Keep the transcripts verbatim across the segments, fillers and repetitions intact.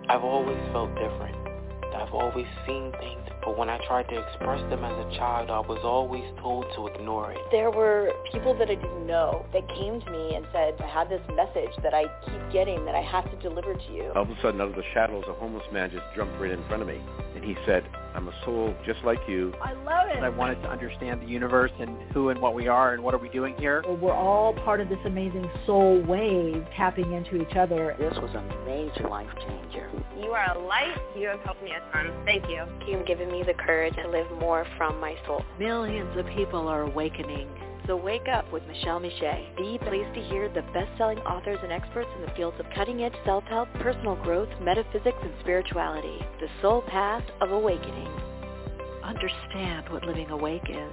I've always felt different. I've always seen things, but when I tried to express them as a child, I was always told to ignore it. There were people that I didn't know that came to me and said, I have this message that I keep getting that I have to deliver to you. All of a sudden, out of the shadows, a homeless man just jumped right in front of me, and he said, I'm a soul just like you. I love it. I wanted to understand the universe and who and what we are and what are we doing here. We're all part of this amazing soul wave tapping into each other. This was a major life changer. You are a light. You have helped me a ton. Thank you. You've given me the courage to live more from my soul. Millions of people are awakening. So wake up with Michelle Miche, the place to hear the best-selling authors and experts in the fields of cutting-edge self-help, personal growth, metaphysics, and spirituality. The soul path of awakening. Understand what living awake is.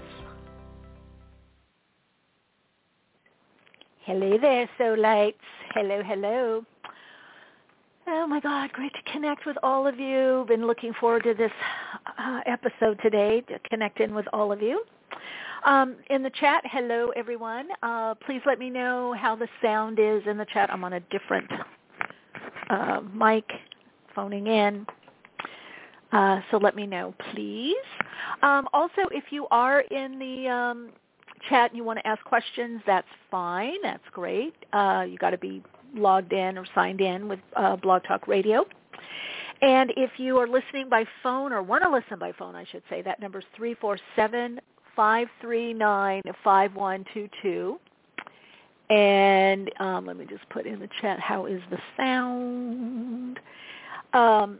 Hello there, soul lights. Hello, hello. Oh, my God, great to connect with all of you. Been looking forward to this uh, episode today, to connect in with all of you. Um, in the chat, hello, everyone. Uh, please let me know how the sound is in the chat. I'm on a different uh, mic, phoning in. Uh, so let me know, please. Um, also, if you are in the um, chat and you want to ask questions, that's fine. That's great. Uh, you got to be logged in or signed in with uh, Blog Talk Radio. And if you are listening by phone or want to listen by phone, I should say, that number is three four seven, five three nine, five one two two. And um, let me just put in the chat, how is the sound? Um,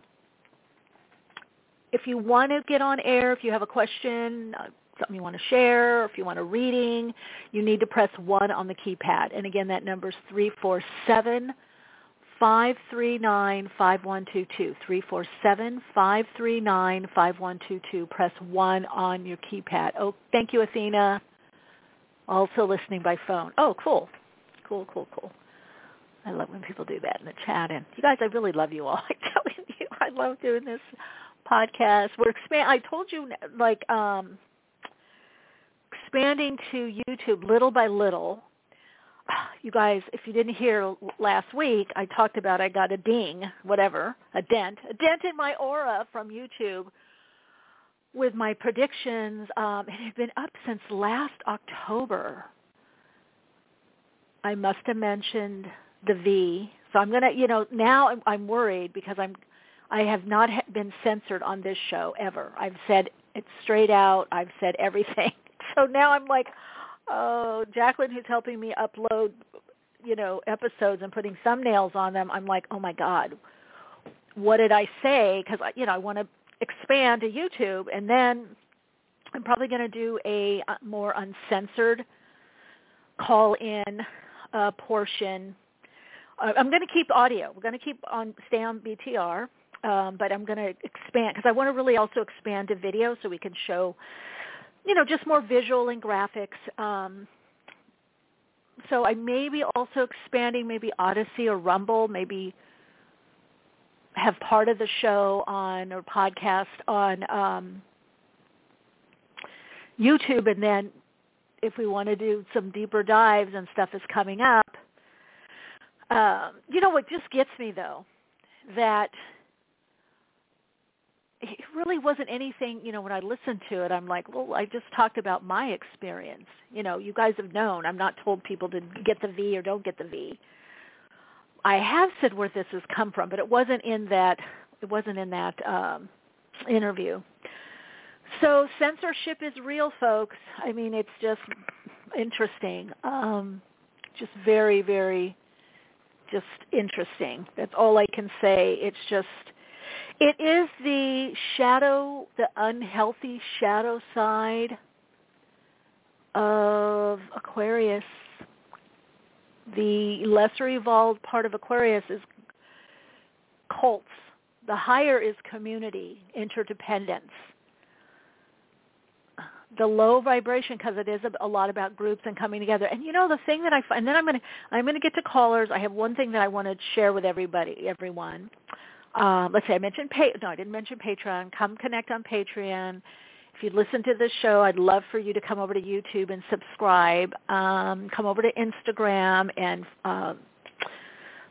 if you want to get on air, if you have a question, uh, something you want to share, or if you want a reading, you need to press one on the keypad. And again, that number is three four seven, five three nine, five one two two. three four seven, five three nine, five one two two. Press one on your keypad. Oh, thank you, Athena. Also listening by phone. Oh, cool. Cool, cool, cool. I love when people do that in the chat. And you guys, I really love you all. I'm telling you, I love doing this podcast. We're expand. I told you, like, um, expanding to YouTube little by little. You guys, if you didn't hear last week, I talked about I got a ding, whatever, a dent, a dent in my aura from YouTube with my predictions. Um, it had been up since last October. I must have mentioned the V. So I'm going to, you know, now I'm, I'm worried because I'm, I have not ha- been censored on this show ever. I've said it straight out. I've said everything. So now I'm like, oh, Jacqueline, who's helping me upload, you know, episodes and putting thumbnails on them, I'm like, oh, my God, what did I say? Because, you know, I want to expand to YouTube, and then I'm probably going to do a more uncensored call-in uh, portion. Uh, I'm going to keep audio. We're going to keep on stay on B T R, um, but I'm going to expand because I want to really also expand to video so we can show, you know, just more visual and graphics. Um, so I may be also expanding maybe Odyssey or Rumble, maybe have part of the show on or podcast on um, YouTube, and then if we want to do some deeper dives and stuff is coming up. Um, you know what just gets me, though, that it really wasn't anything, you know, when I listened to it, I'm like, well, I just talked about my experience. You know, you guys have known. I'm not told people to get the V or don't get the V. I have said where this has come from, but it wasn't in that, it wasn't in that um, interview. So censorship is real, folks. I mean, it's just interesting. Um, just very, very just interesting. That's all I can say. It's just, it is the shadow, the unhealthy shadow side of Aquarius. The lesser evolved part of Aquarius is cults. The higher is community, interdependence. The low vibration, because it is a, a lot about groups and coming together. And you know the thing that I find, and then I'm going to I'm going to get to callers. I have one thing that I want to share with everybody, everyone. Um, let's say I mentioned pa- no, I didn't mention Patreon. Come connect on Patreon. If you listen to this show, I'd love for you to come over to YouTube and subscribe. Um, come over to Instagram and uh,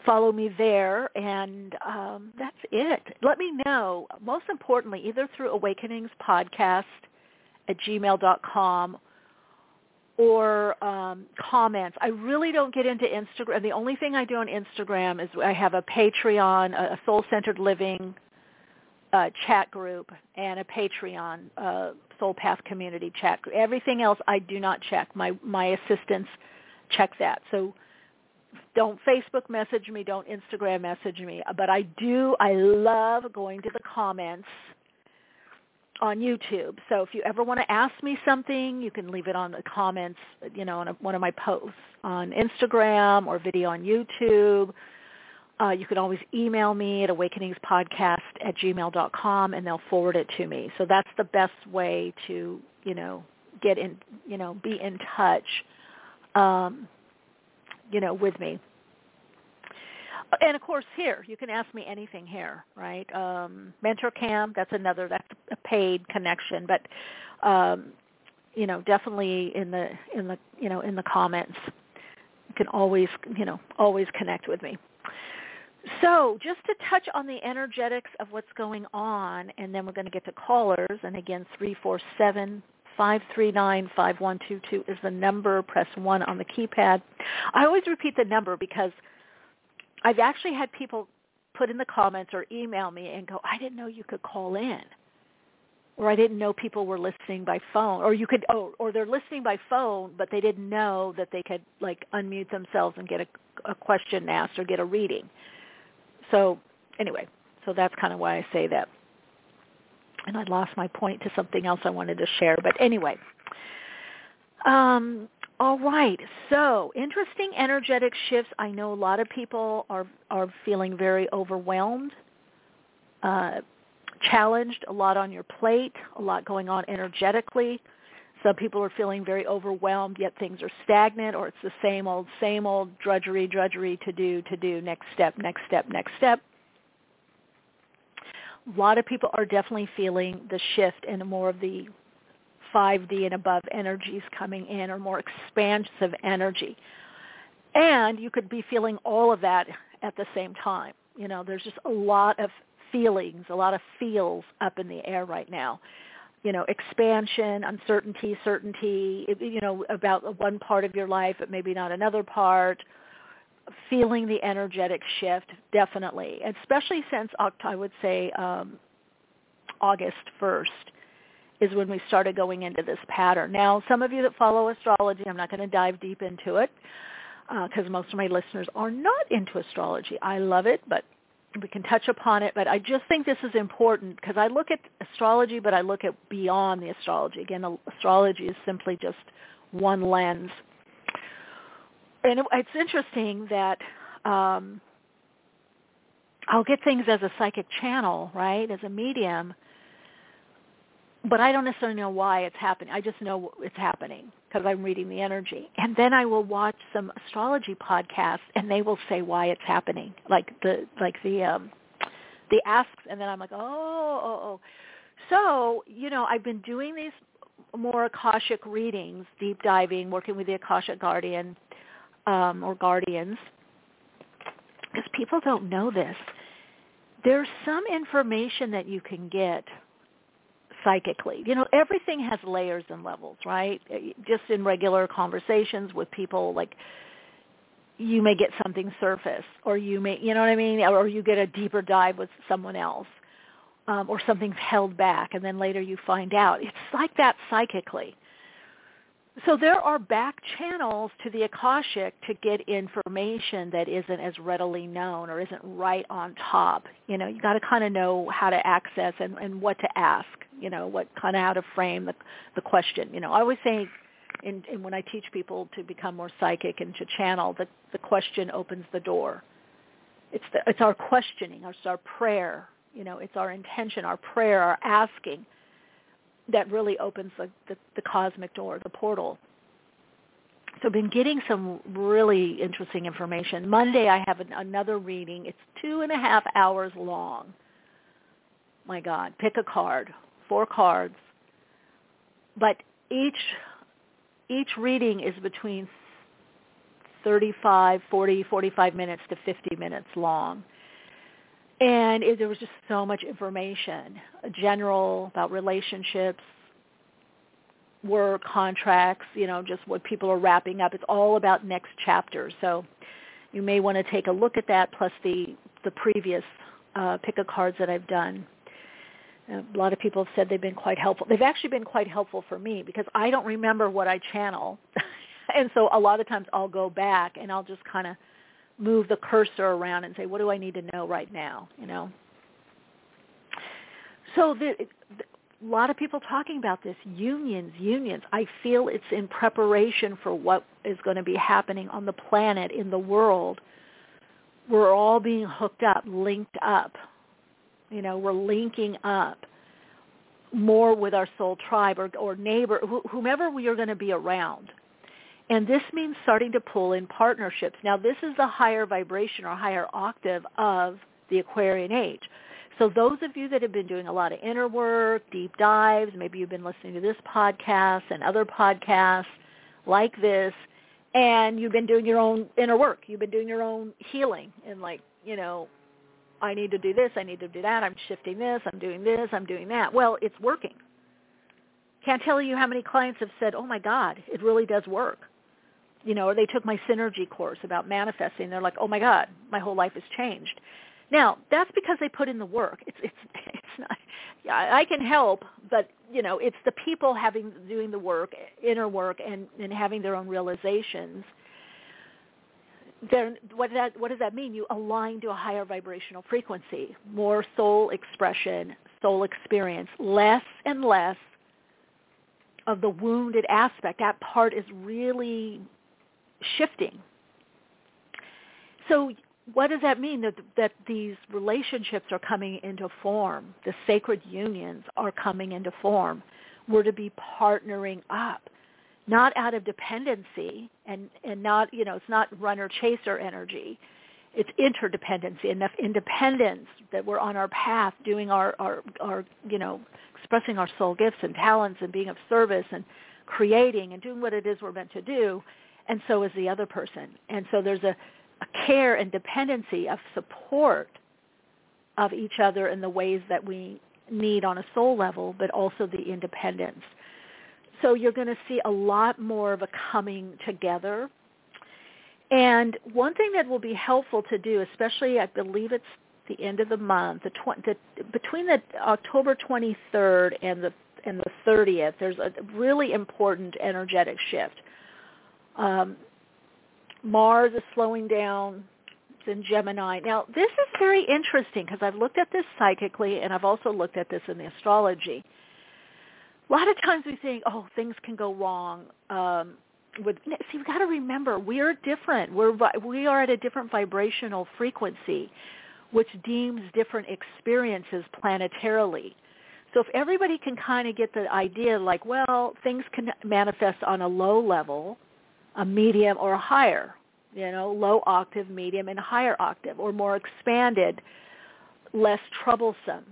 follow me there, and um, that's it. Let me know, most importantly, either through awakenings podcast at gmail dot com or um, comments. I really don't get into Instagram. The only thing I do on Instagram is I have a Patreon, a soul-centered living uh, chat group, and a Patreon uh, Soul Path community chat group. Everything else I do not check. My my assistants check that. So don't Facebook message me, don't Instagram message me. But I do, I love going to the comments on YouTube. So if you ever want to ask me something, you can leave it on the comments, you know, on a, one of my posts on Instagram or video on YouTube. Uh, you can always email me at awakeningspodcast at gmail dot com, and they'll forward it to me. So that's the best way to, you know, get in, you know, be in touch. Um, you know, with me. And, of course, here, you can ask me anything here, right? Um, MentorCam, that's another, that's a paid connection. But, um, you know, definitely in the, in the, you know, in the comments, you can always, you know, always connect with me. So just to touch on the energetics of what's going on, and then we're going to get to callers. And, again, three four seven, five three nine, five one two two is the number. Press one on the keypad. I always repeat the number because I've actually had people put in the comments or email me and go, I didn't know you could call in, or I didn't know people were listening by phone, or you could, oh, or they're listening by phone, but they didn't know that they could like unmute themselves and get a, a question asked or get a reading. So anyway, so that's kind of why I say that. And I lost my point to something else I wanted to share. But anyway, um, all right. So interesting energetic shifts. I know a lot of people are, are feeling very overwhelmed, uh, challenged, a lot on your plate, a lot going on energetically. Some people are feeling very overwhelmed, yet things are stagnant, or it's the same old, same old drudgery, drudgery, to do, to do, next step, next step, next step. A lot of people are definitely feeling the shift in more of the five D and above energies coming in, or more expansive energy. And you could be feeling all of that at the same time. You know, there's just a lot of feelings, a lot of feels up in the air right now. You know, expansion, uncertainty, certainty, you know, about one part of your life, but maybe not another part. Feeling the energetic shift, definitely, especially since, I would say, um, August first is when we started going into this pattern. Now, some of you that follow astrology, I'm not going to dive deep into it because uh, most of my listeners are not into astrology. I love it, but we can touch upon it. But I just think this is important because I look at astrology, but I look at beyond the astrology. Again, astrology is simply just one lens. And it, it's interesting that um, I'll get things as a psychic channel, right, as a medium, but I don't necessarily know why it's happening. I just know it's happening because I'm reading the energy. And then I will watch some astrology podcasts, and they will say why it's happening, like the like the um, the asks, and then I'm like, oh, oh, oh. So, you know, I've been doing these more Akashic readings, deep diving, working with the Akashic Guardian, Um, or guardians, because people don't know this. There's some information that you can get psychically. You know, everything has layers and levels, right? Just in regular conversations with people, like, you may get something surface, or you may, you know what I mean, or you get a deeper dive with someone else, um, or something's held back, and then later you find out. It's like that psychically. So there are back channels to the Akashic to get information that isn't as readily known or isn't right on top. You know, you got to kind of know how to access and, and what to ask, you know, what kind of how to frame the, the question. You know, I always say in, in when I teach people to become more psychic and to channel, that the question opens the door. It's, the, it's our questioning, it's our prayer, you know, it's our intention, our prayer, our asking, that really opens the, the, the cosmic door, the portal. So I've been getting some really interesting information. Monday I have an, another reading. It's two and a half hours long. My God, pick a card, four cards. But each each reading is between thirty-five, forty, forty-five minutes to fifty minutes long. And it, there was just so much information, general about relationships, work, contracts, you know, just what people are wrapping up. It's all about next chapters. So you may want to take a look at that, plus the, the previous uh, pick of cards that I've done. A lot of people have said they've been quite helpful. They've actually been quite helpful for me because I don't remember what I channel. And so a lot of times I'll go back and I'll just kind of move the cursor around and say, what do I need to know right now, you know? So the, the, a lot of people talking about this, unions, unions. I feel it's in preparation for what is going to be happening on the planet, in the world. We're all being hooked up, linked up. You know, we're linking up more with our soul tribe or, or neighbor, wh- whomever we are going to be around. And this means starting to pull in partnerships. Now, this is the higher vibration or higher octave of the Aquarian age. So those of you that have been doing a lot of inner work, deep dives, maybe you've been listening to this podcast and other podcasts like this, and you've been doing your own inner work. You've been doing your own healing and like, you know, I need to do this, I need to do that, I'm shifting this, I'm doing this, I'm doing that. Well, it's working. Can't tell you how many clients have said, oh, my God, it really does work. You know, or they took my Synergy course about manifesting. They're like, oh, my God, my whole life has changed. Now, that's because they put in the work. It's it's it's not. Yeah, I can help, but you know, it's the people having doing the work, inner work, and, and having their own realizations. Then what does that what does that mean? You align to a higher vibrational frequency, more soul expression, soul experience, less and less of the wounded aspect. That part is really shifting. So what does that mean? That, that these relationships are coming into form. The sacred unions are coming into form. We're to be partnering up, not out of dependency and, and not, you know, it's not runner-chaser energy. It's interdependency, enough independence that we're on our path doing our, our, our, you know, expressing our soul gifts and talents and being of service and creating and doing what it is we're meant to do, and so is the other person. And so there's a, a care and dependency of support of each other in the ways that we need on a soul level, but also the independence. So you're going to see a lot more of a coming together. And one thing that will be helpful to do, especially I believe it's the end of the month, the, tw- the between the October twenty-third and the and the thirtieth, there's a really important energetic shift. Um, Mars is slowing down. It's in Gemini. Now, this is very interesting because I've looked at this psychically and I've also looked at this in the astrology. A lot of times we think, oh, things can go wrong. Um, with see, you've got to remember, we are different. We're we are at a different vibrational frequency, which deems different experiences planetarily. So if everybody can kind of get the idea, like, well, things can manifest on a low level, a medium, or a higher, you know, low octave, medium, and higher octave, or more expanded, less troublesome.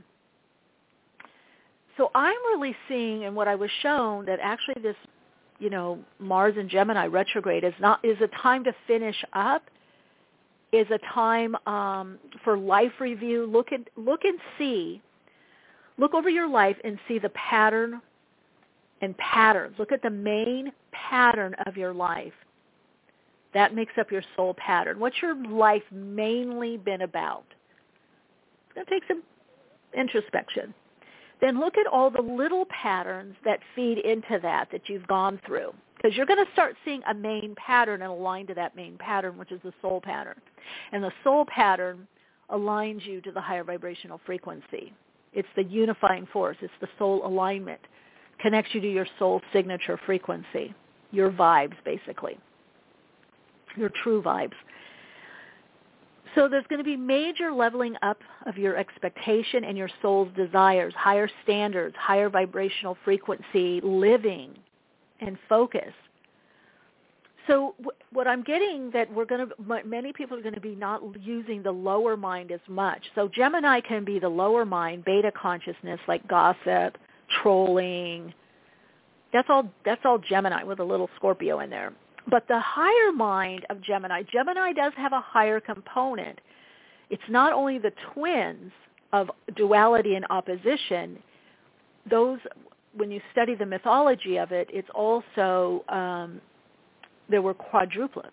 So I'm really seeing, and what I was shown, that actually this, you know, Mars and Gemini retrograde is not is a time to finish up, is a time um, for life review. Look at look and see, look over your life and see the pattern and patterns. Look at the main pattern of your life. That makes up your soul pattern. What's your life mainly been about? It's going to take some introspection. Then look at all the little patterns that feed into that that you've gone through, because you're going to start seeing a main pattern and align to that main pattern, which is the soul pattern. And the soul pattern aligns you to the higher vibrational frequency. It's the unifying force. It's the soul alignment. Connects you to your soul signature frequency, your vibes, basically, your true vibes. So there's going to be major leveling up of your expectation and your soul's desires, higher standards, higher vibrational frequency, living and focus. So w- what I'm getting that we're going to, many people are going to be not using the lower mind as much. So Gemini can be the lower mind, beta consciousness, like gossip, trolling. That's all, that's all Gemini with a little Scorpio in there. But the higher mind of Gemini, Gemini does have a higher component. It's not only the twins of duality and opposition. Those, when you study the mythology of it, it's also, um, there were quadruplets.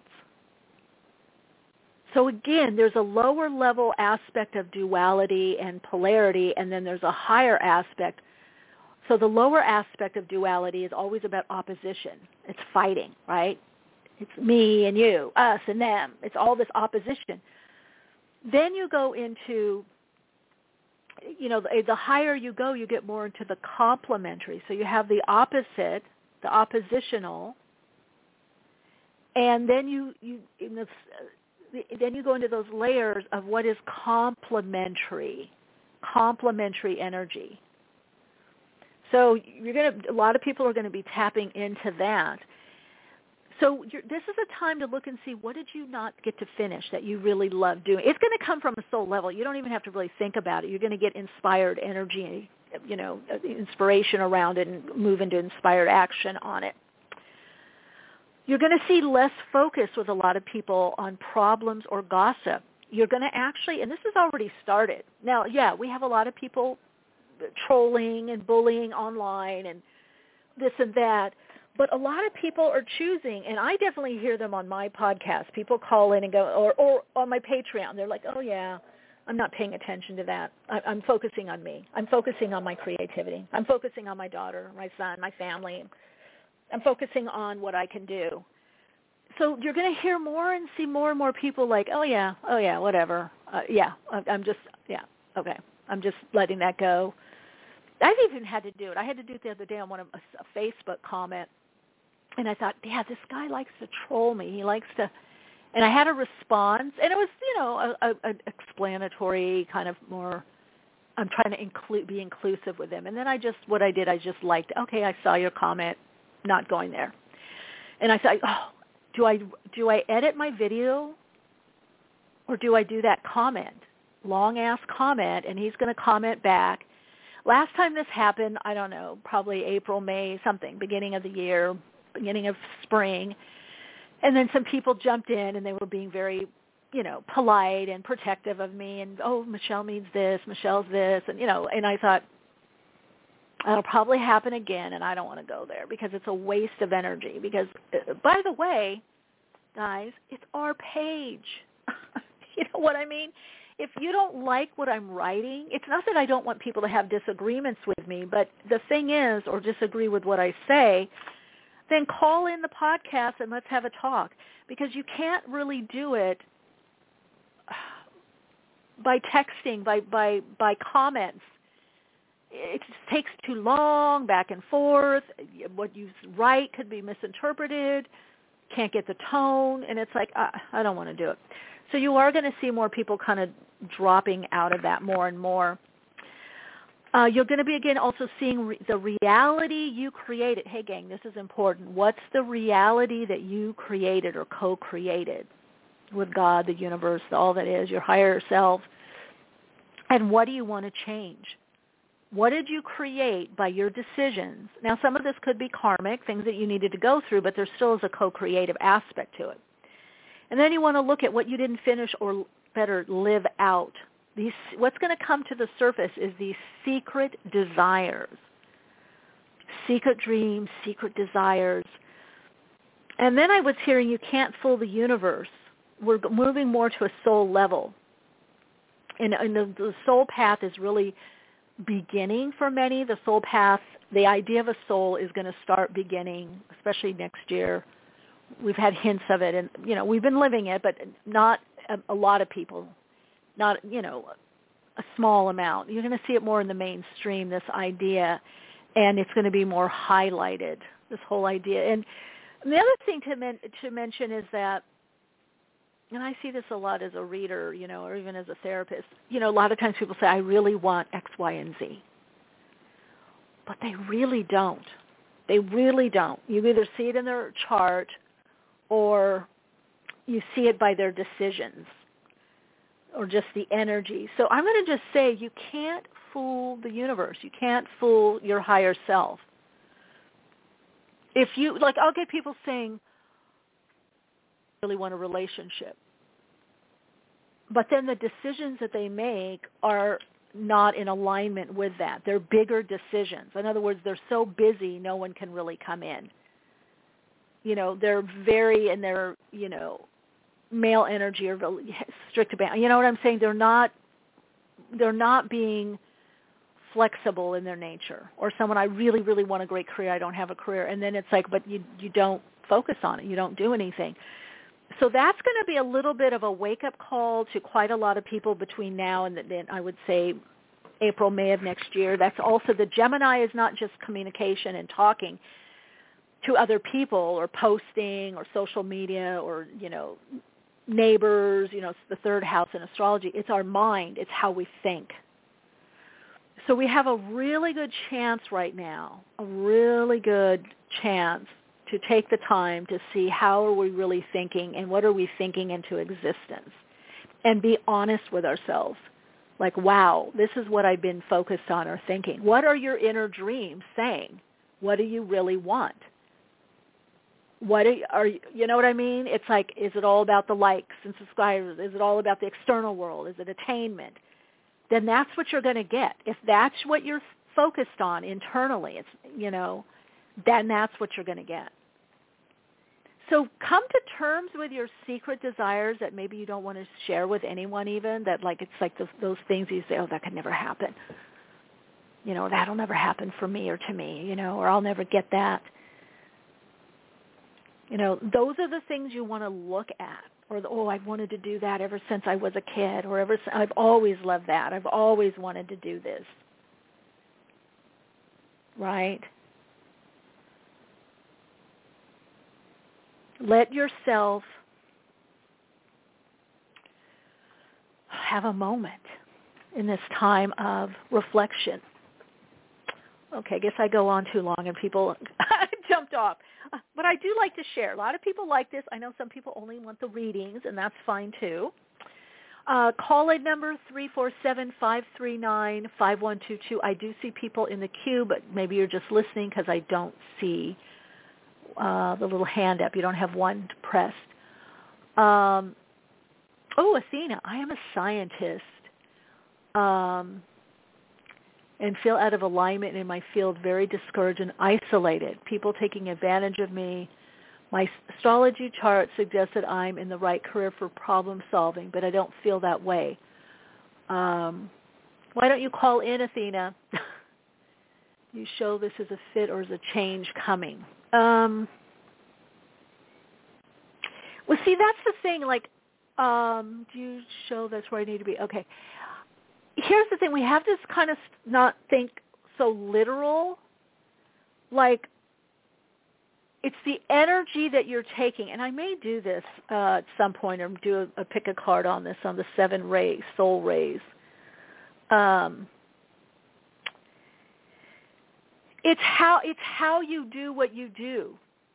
So again, there's a lower level aspect of duality and polarity, and then there's a higher aspect. So the lower aspect of duality is always about opposition. It's fighting, right? It's me and you, us and them. It's all this opposition. Then you go into, you know, the, the higher you go, you get more into the complementary. So you have the opposite, the oppositional, and then you, you in the, then you go into those layers of what is complementary, complementary energy. So you're going to, a lot of people are going to be tapping into that. So you're, this is a time to look and see, what did you not get to finish that you really love doing? It's going to come from a soul level. You don't even have to really think about it. You're going to get inspired energy, you know, inspiration around it and move into inspired action on it. You're going to see less focus with a lot of people on problems or gossip. You're going to actually, and this has already started. Now, yeah, we have a lot of people trolling and bullying online and this and that. But a lot of people are choosing, and I definitely hear them on my podcast. People call in and go, or, or on my Patreon. They're like, oh, yeah, I'm not paying attention to that. I, I'm focusing on me. I'm focusing on my creativity. I'm focusing on my daughter, my son, my family. I'm focusing on what I can do. So you're going to hear more and see more and more people like, oh, yeah, oh, yeah, whatever. Uh, yeah, I'm just, yeah, okay. I'm just letting that go. I've even had to do it. I had to do it the other day on one of a, a Facebook comment. And I thought, yeah, this guy likes to troll me. He likes to, and I had a response, and it was, you know, a, a, an explanatory kind of more, I'm trying to include, be inclusive with him. And then I just, what I did, I just liked, okay, I saw your comment, not going there. And I thought, oh, do I, do I edit my video or do I do that comment? Long-ass comment, and he's going to comment back. Last time this happened, I don't know, probably April, May, something, beginning of the year, beginning of spring, and then some people jumped in and they were being very, you know, polite and protective of me, and oh, Michelle means this, Michelle's this, and you know, and I thought that'll probably happen again, and I don't want to go there because it's a waste of energy. Because, uh, by the way, guys, it's our page. You know what I mean? If you don't like what I'm writing, it's not that I don't want people to have disagreements with me, but the thing is, or disagree with what I say, then call in the podcast and let's have a talk, because you can't really do it by texting, by, by, by comments. It just takes too long, back and forth. What you write could be misinterpreted, can't get the tone, and it's like, I, I don't want to do it. So you are going to see more people kind of dropping out of that more and more. Uh, you're going to be, again, also seeing re- the reality you created. Hey, gang, this is important. What's the reality that you created or co-created with God, the universe, all that is, your higher self? And what do you want to change? What did you create by your decisions? Now, some of this could be karmic, things that you needed to go through, but there still is a co-creative aspect to it. And then you want to look at what you didn't finish or better live out. These, what's going to come to the surface is these secret desires, secret dreams, secret desires. And then I was hearing you can't fool the universe. We're moving more to a soul level. And, and the, the soul path is really beginning for many. The soul path, the idea of a soul is going to start beginning, especially next year. We've had hints of it, and, you know, we've been living it, but not a, a lot of people. Not, you know, a small amount. You're going to see it more in the mainstream, this idea, and it's going to be more highlighted, this whole idea. And the other thing to, men- to mention is that, and I see this a lot as a reader, you know, or even as a therapist, you know, a lot of times people say, I really want X, Y, and Z. But they really don't. They really don't. You either see it in their chart or you see it by their decisions, or just the energy. So I'm going to just say you can't fool the universe. You can't fool your higher self. If you, like, I'll get people saying, really want a relationship. But then the decisions that they make are not in alignment with that. They're bigger decisions. In other words, they're so busy, no one can really come in. You know, they're very in their, you know, male energy or strict about. You know what I'm saying? They're not, they're not being flexible in their nature. Or someone, I really, really want a great career, I don't have a career. And then it's like, but you you don't focus on it. You don't do anything. So that's going to be a little bit of a wake-up call to quite a lot of people between now and then, I would say, April, May of next year. That's also, the Gemini is not just communication and talking to other people or posting or social media or, you know, neighbors, you know, it's the third house in astrology. It's our mind. It's how we think. So we have a really good chance right now, a really good chance to take the time to see how are we really thinking and what are we thinking into existence, and be honest with ourselves. Like, wow, this is what I've been focused on or thinking. What are your inner dreams saying? What do you really want? What are, are you, you know what I mean? It's like, is it all about the likes and subscribers? Is it all about the external world? Is it attainment? Then that's what you're going to get. If that's what you're focused on internally, it's, you know, then that's what you're going to get. So come to terms with your secret desires that maybe you don't want to share with anyone even, that like it's like those, those things you say, oh, that could never happen. You know, that'll never happen for me or to me, you know, or I'll never get that. You know, those are the things you want to look at. Or, the, oh, I've wanted to do that ever since I was a kid, or ever I've always loved that. I've always wanted to do this. Right? Let yourself have a moment in this time of reflection. Okay, I guess I go on too long and people jumped off. But I do like to share. A lot of people like this. I know some people only want the readings, and that's fine too. Uh, call-in number three four seven, five three nine, five one two two. I do see people in the queue, but maybe you're just listening because I don't see uh, the little hand up. You don't have one pressed. Um, oh, Athena, I am a scientist. Um, and feel out of alignment in my field, very discouraged and isolated. People taking advantage of me. My astrology chart suggests that I'm in the right career for problem solving, but I don't feel that way. Um, why don't you call in, Athena? You show this as a fit or as a change coming. Um, well, see, that's the thing. Like, um, do you show that's where I need to be? Okay. Here's the thing. We have to kind of not think so literal. Like, it's the energy that you're taking. And I may do this uh, at some point, or do a, a pick a card on this, on the seven rays, soul rays. Um, it's how it's how you do what you do.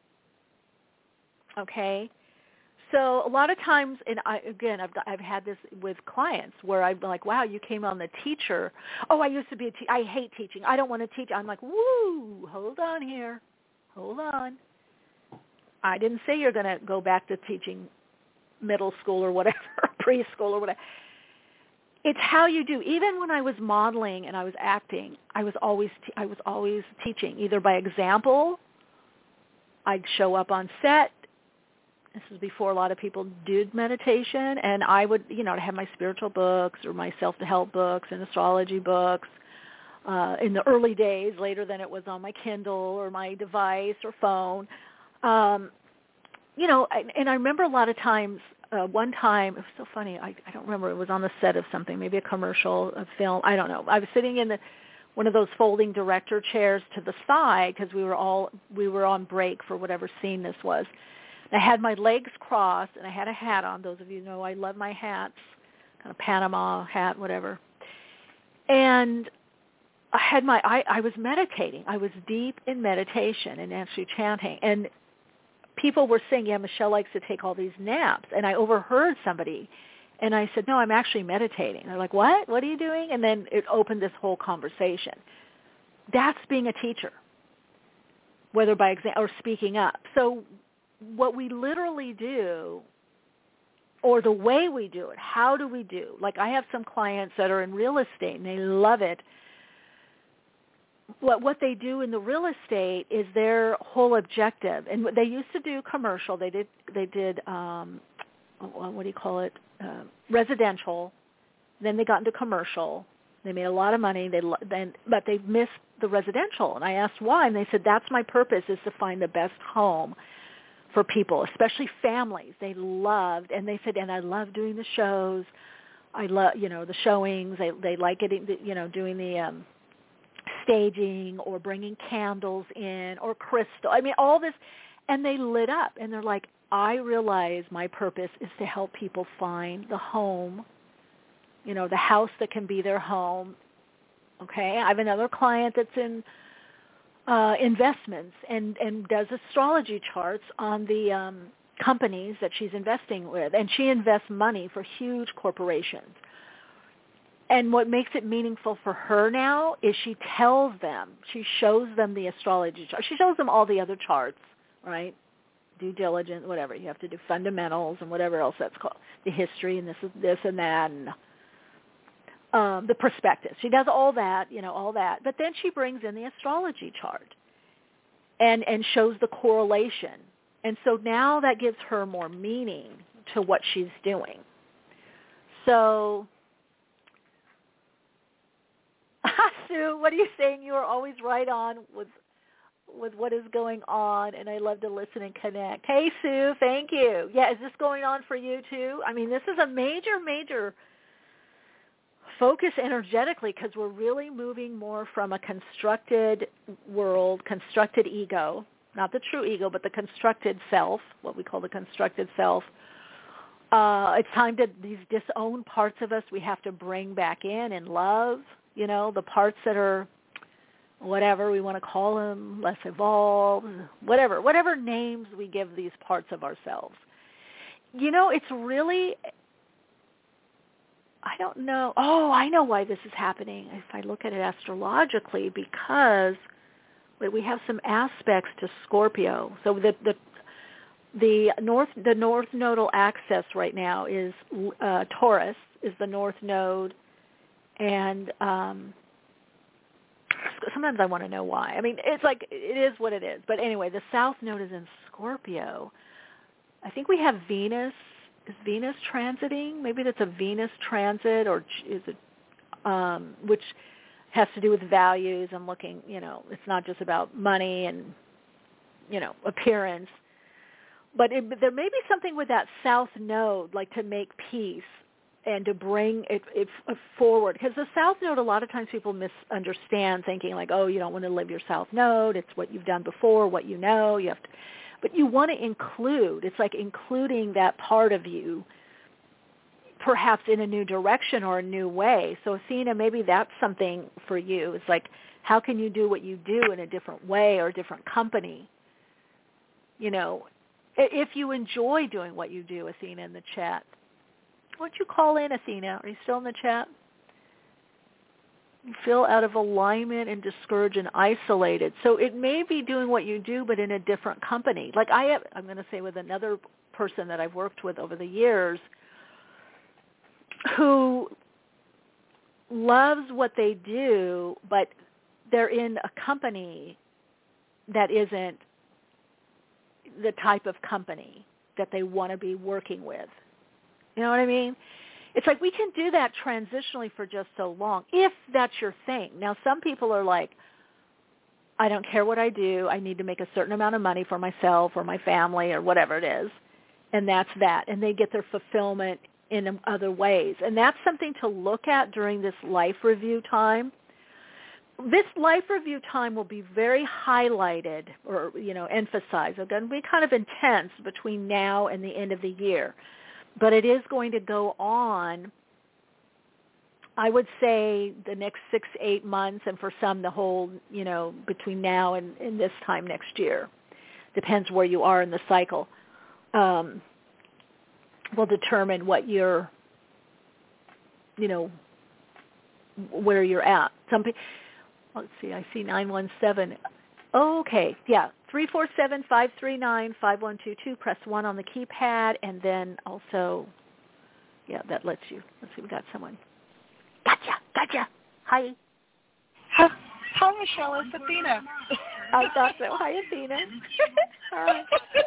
Okay? So a lot of times, and I, again, I've I've had this with clients where I'm like, wow, you came on the teacher. Oh, I used to be a teacher. I hate teaching. I don't want to teach. I'm like, woo, hold on here. Hold on. I didn't say you're going to go back to teaching middle school or whatever, preschool or whatever. It's how you do. Even when I was modeling and I was acting, I was always te- I was always teaching, either by example. I'd show up on set. This is before a lot of people did meditation, and I would, you know, have my spiritual books or my self-help books and astrology books uh, in the early days, later than it was on my Kindle or my device or phone. Um, you know, and I remember a lot of times, uh, one time, it was so funny, I, I don't remember, it was on the set of something, maybe a commercial, a film, I don't know. I was sitting in the one of those folding director chairs to the side because we were all, we were on break for whatever scene this was. I had my legs crossed, and I had a hat on. Those of you know I love my hats, kind of Panama hat, whatever. And I had my, I, I was meditating. I was deep in meditation and actually chanting. And people were saying, yeah, Michelle likes to take all these naps. And I overheard somebody, and I said, no, I'm actually meditating. They're like, what? What are you doing? And then it opened this whole conversation. That's being a teacher, whether by example or speaking up. So what we literally do, or the way we do it, how do we do? Like I have some clients that are in real estate and they love it. What what they do in the real estate is their whole objective. And they used to do commercial. They did they did um, what do you call it? Uh, residential. Then they got into commercial. They made a lot of money. They then but they missed the residential. And I asked why, and they said that's my purpose, is to find the best home for people, especially families. They loved, and they said, and I love doing the shows. I love, you know, the showings. They they like getting, you know, doing the um, staging or bringing candles in or crystal. I mean, all this, and they lit up, and they're like, I realize my purpose is to help people find the home, you know, the house that can be their home. Okay, I have another client that's in Uh, investments and, and does astrology charts on the um, companies that she's investing with. And she invests money for huge corporations. And what makes it meaningful for her now is she tells them, she shows them the astrology chart. She shows them all the other charts, right? Due diligence, whatever. You have to do fundamentals and whatever else that's called. The history and this, this and that and Um, the prospectus. She does all that, you know, all that. But then she brings in the astrology chart and, and shows the correlation. And so now that gives her more meaning to what she's doing. So, Sue, what are you saying? You are always right on with with what is going on, and I love to listen and connect. Hey, Sue, thank you. Yeah, is this going on for you too? I mean, this is a major, major focus energetically, because we're really moving more from a constructed world, constructed ego, not the true ego, but the constructed self, what we call the constructed self. Uh, it's time to, these disowned parts of us we have to bring back in and love, you know, the parts that are whatever we want to call them, less evolved, whatever, whatever names we give these parts of ourselves. You know, it's really... I don't know. Oh, I know why this is happening if I look at it astrologically, because we have some aspects to Scorpio. So the the the north the north nodal axis right now is uh, Taurus is the north node, and um, sometimes I want to know why. I mean, it's like it is what it is. But anyway, the south node is in Scorpio. I think we have Venus. Is Venus transiting? Maybe that's a Venus transit, or is it, um, which has to do with values. I'm looking, you know, it's not just about money and, you know, appearance. But it, there may be something with that south node, like to make peace and to bring it, it forward. Because the south node, a lot of times people misunderstand, thinking like, oh, you don't want to live your south node. It's what you've done before, what you know. You have to... But you want to include, it's like including that part of you perhaps in a new direction or a new way. So Athena, maybe that's something for you. It's like, how can you do what you do in a different way or a different company? You know, if you enjoy doing what you do, Athena, in the chat. Why don't you call in, Athena? Are you still in the chat? You feel out of alignment and discouraged and isolated. So it may be doing what you do, but in a different company. Like I have, I'm going to say with another person that I've worked with over the years who loves what they do, but they're in a company that isn't the type of company that they want to be working with. You know what I mean? It's like we can do that transitionally for just so long, if that's your thing. Now, some people are like, I don't care what I do. I need to make a certain amount of money for myself or my family or whatever it is, and that's that. And they get their fulfillment in other ways. And that's something to look at during this life review time. This life review time will be very highlighted or, you know, emphasized. It's going to be kind of intense between now and the end of the year. But it is going to go on, I would say, the next six, eight months, and for some the whole, you know, between now and, and this time next year. Depends where you are in the cycle. Um, will determine what you're, you know, where you're at. Some people, let's see, I see nine one seven. Okay, yeah, three four seven, five three nine, five one two two. Press one on the keypad, and then also, yeah, that lets you. Let's see, we got someone. Gotcha, gotcha. Hi. Hi, Hi Michelle. It's Athena. I thought so. Hi, Athena. All right.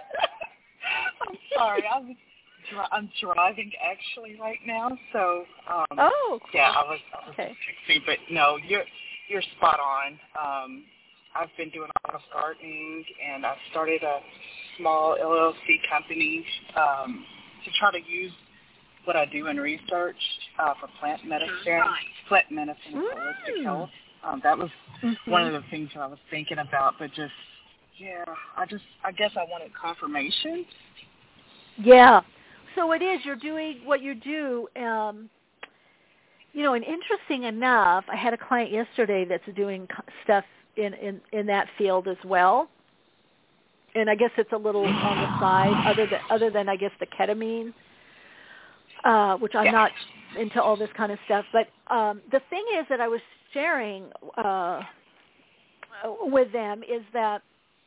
I'm sorry. I'm I'm driving actually right now, so um, oh, cool. yeah, I was, I was okay. fixing, but no, you're you're spot on. Um, I've been doing a lot of gardening, and I started a small L L C company um, to try to use what I do in research uh, for plant medicine, plant medicine and holistic health. Um, that was mm-hmm. one of the things that I was thinking about, but just, yeah, I just, I guess I wanted confirmation. Yeah. So it is, you're doing what you do, um, you know, and interesting enough, I had a client yesterday that's doing stuff in, in, in that field as well. And I guess it's a little on the side, other than, other than I guess, the ketamine, uh, which I'm yeah. not into all this kind of stuff. But um, the thing is that I was sharing uh, with them is that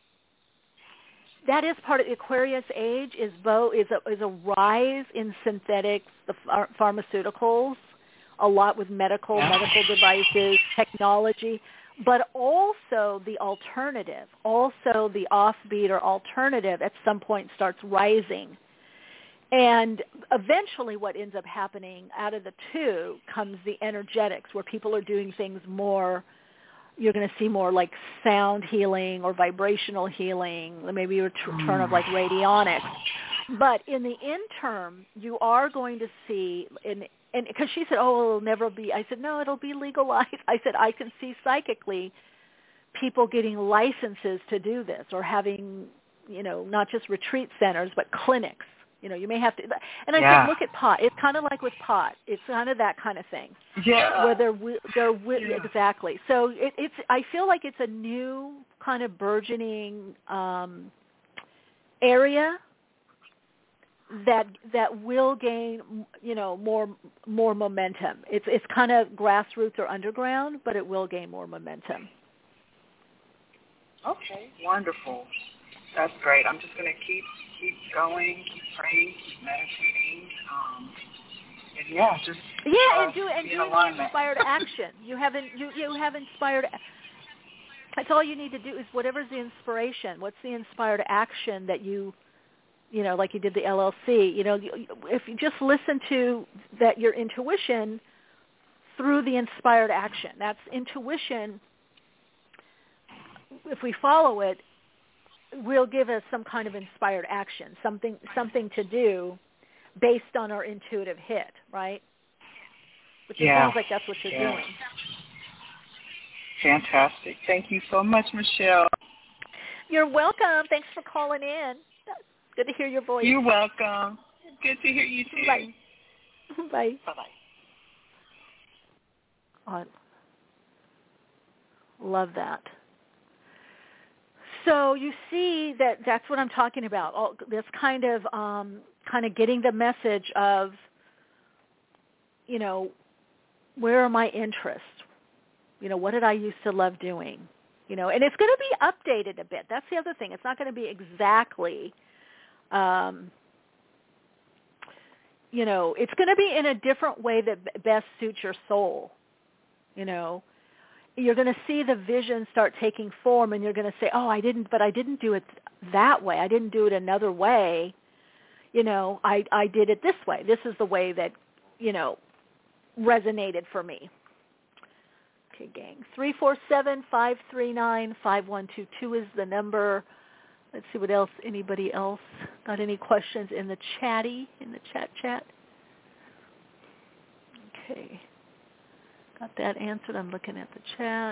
that is part of the Aquarius age is bo is a is a rise in synthetics, the ph- pharmaceuticals, a lot with medical yeah. medical devices, technology, but also the alternative, also the offbeat or alternative at some point starts rising. And eventually what ends up happening out of the two comes the energetics, where people are doing things more, you're going to see more like sound healing or vibrational healing, maybe a return of like radionics. But in the interim, you are going to see, in, and because she said, oh, it'll never be, I said, no, it'll be legalized. I said, I can see psychically people getting licenses to do this, or having, you know, not just retreat centers, but clinics. You know, you may have to, and I yeah. said, look at pot. It's kind of like with pot. It's kind of that kind of thing. Yeah. Where they're, they're yeah. exactly. So it, it's, I feel like it's a new kind of burgeoning um, area that that will gain, you know, more more momentum. It's it's kind of grassroots or underground, but it will gain more momentum. Okay, wonderful. That's great. I'm just going to keep keep going, keep praying, keep meditating, um, and yeah, just yeah, uh, and do and be in doing alignment. inspired action. You haven't you you have inspired. That's all you need to do is whatever's the inspiration. What's the inspired action that you, you know, like you did the L L C. You know, if you just listen to that, your intuition through the inspired action. That's intuition. If we follow it, will give us some kind of inspired action, something something to do based on our intuitive hit, right? Which yeah. it sounds like that's what you're yeah. doing. Fantastic. Thank you so much, Michelle. You're welcome. Thanks for calling in. Good to hear your voice. You're welcome. Good to hear you too. Bye. Bye. Bye-bye. Oh, love that. So you see that that's what I'm talking about. All this kind of um, kind of getting the message of, you know, where are my interests? You know, what did I used to love doing? You know, and it's going to be updated a bit. That's the other thing. It's not going to be exactly, um, you know, it's going to be in a different way that best suits your soul. You know, you're going to see the vision start taking form, and you're going to say, oh, I didn't, but I didn't do it that way. I didn't do it another way. You know, I, I did it this way. This is the way that, you know, resonated for me. Okay, gang. three four seven, five three nine, five one two two is the number. Let's see what else, anybody else got any questions in the chatty, in the chat chat? Okay. Got that answered. I'm looking at the chat.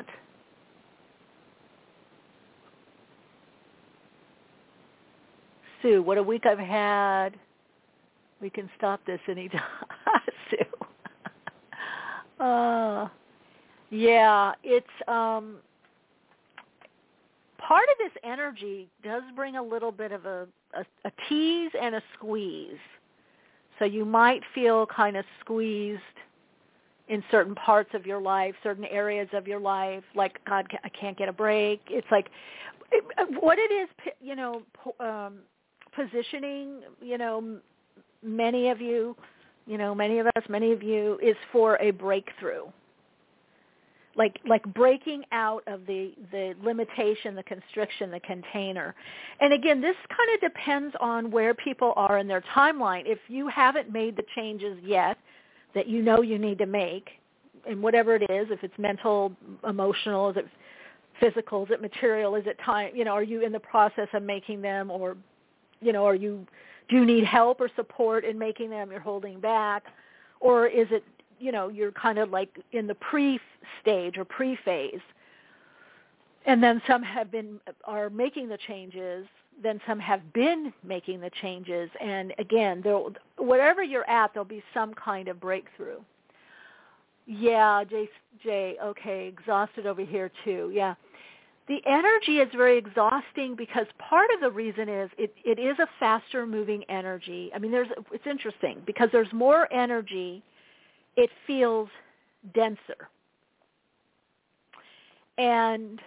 Sue, what a week I've had. We can stop this anytime. Sue. uh, yeah, it's um, part of this energy does bring a little bit of a, a, a tease and a squeeze. So you might feel kind of squeezed in certain parts of your life, certain areas of your life, like, God, I can't get a break. It's like what it is, you know, um, positioning, you know, many of you, you know, many of us, many of you, is for a breakthrough. Like like breaking out of the, the limitation, the constriction, the container. And again, this kind of depends on where people are in their timeline. If you haven't made the changes yet that you know you need to make, and whatever it is, if it's mental, emotional, is it physical, is it material, is it time, you know, are you in the process of making them, or, you know, are you, do you need help or support in making them, you're holding back, or is it, you know, you're kind of like in the pre-stage or pre-phase, and then some have been, are making the changes, then some have been making the changes, and again, whatever you're at, there'll be some kind of breakthrough. Yeah, Jay, Jay, okay, exhausted over here too, yeah. The energy is very exhausting because part of the reason is it, it is a faster moving energy. I mean, there's it's interesting because there's more energy, it feels denser. And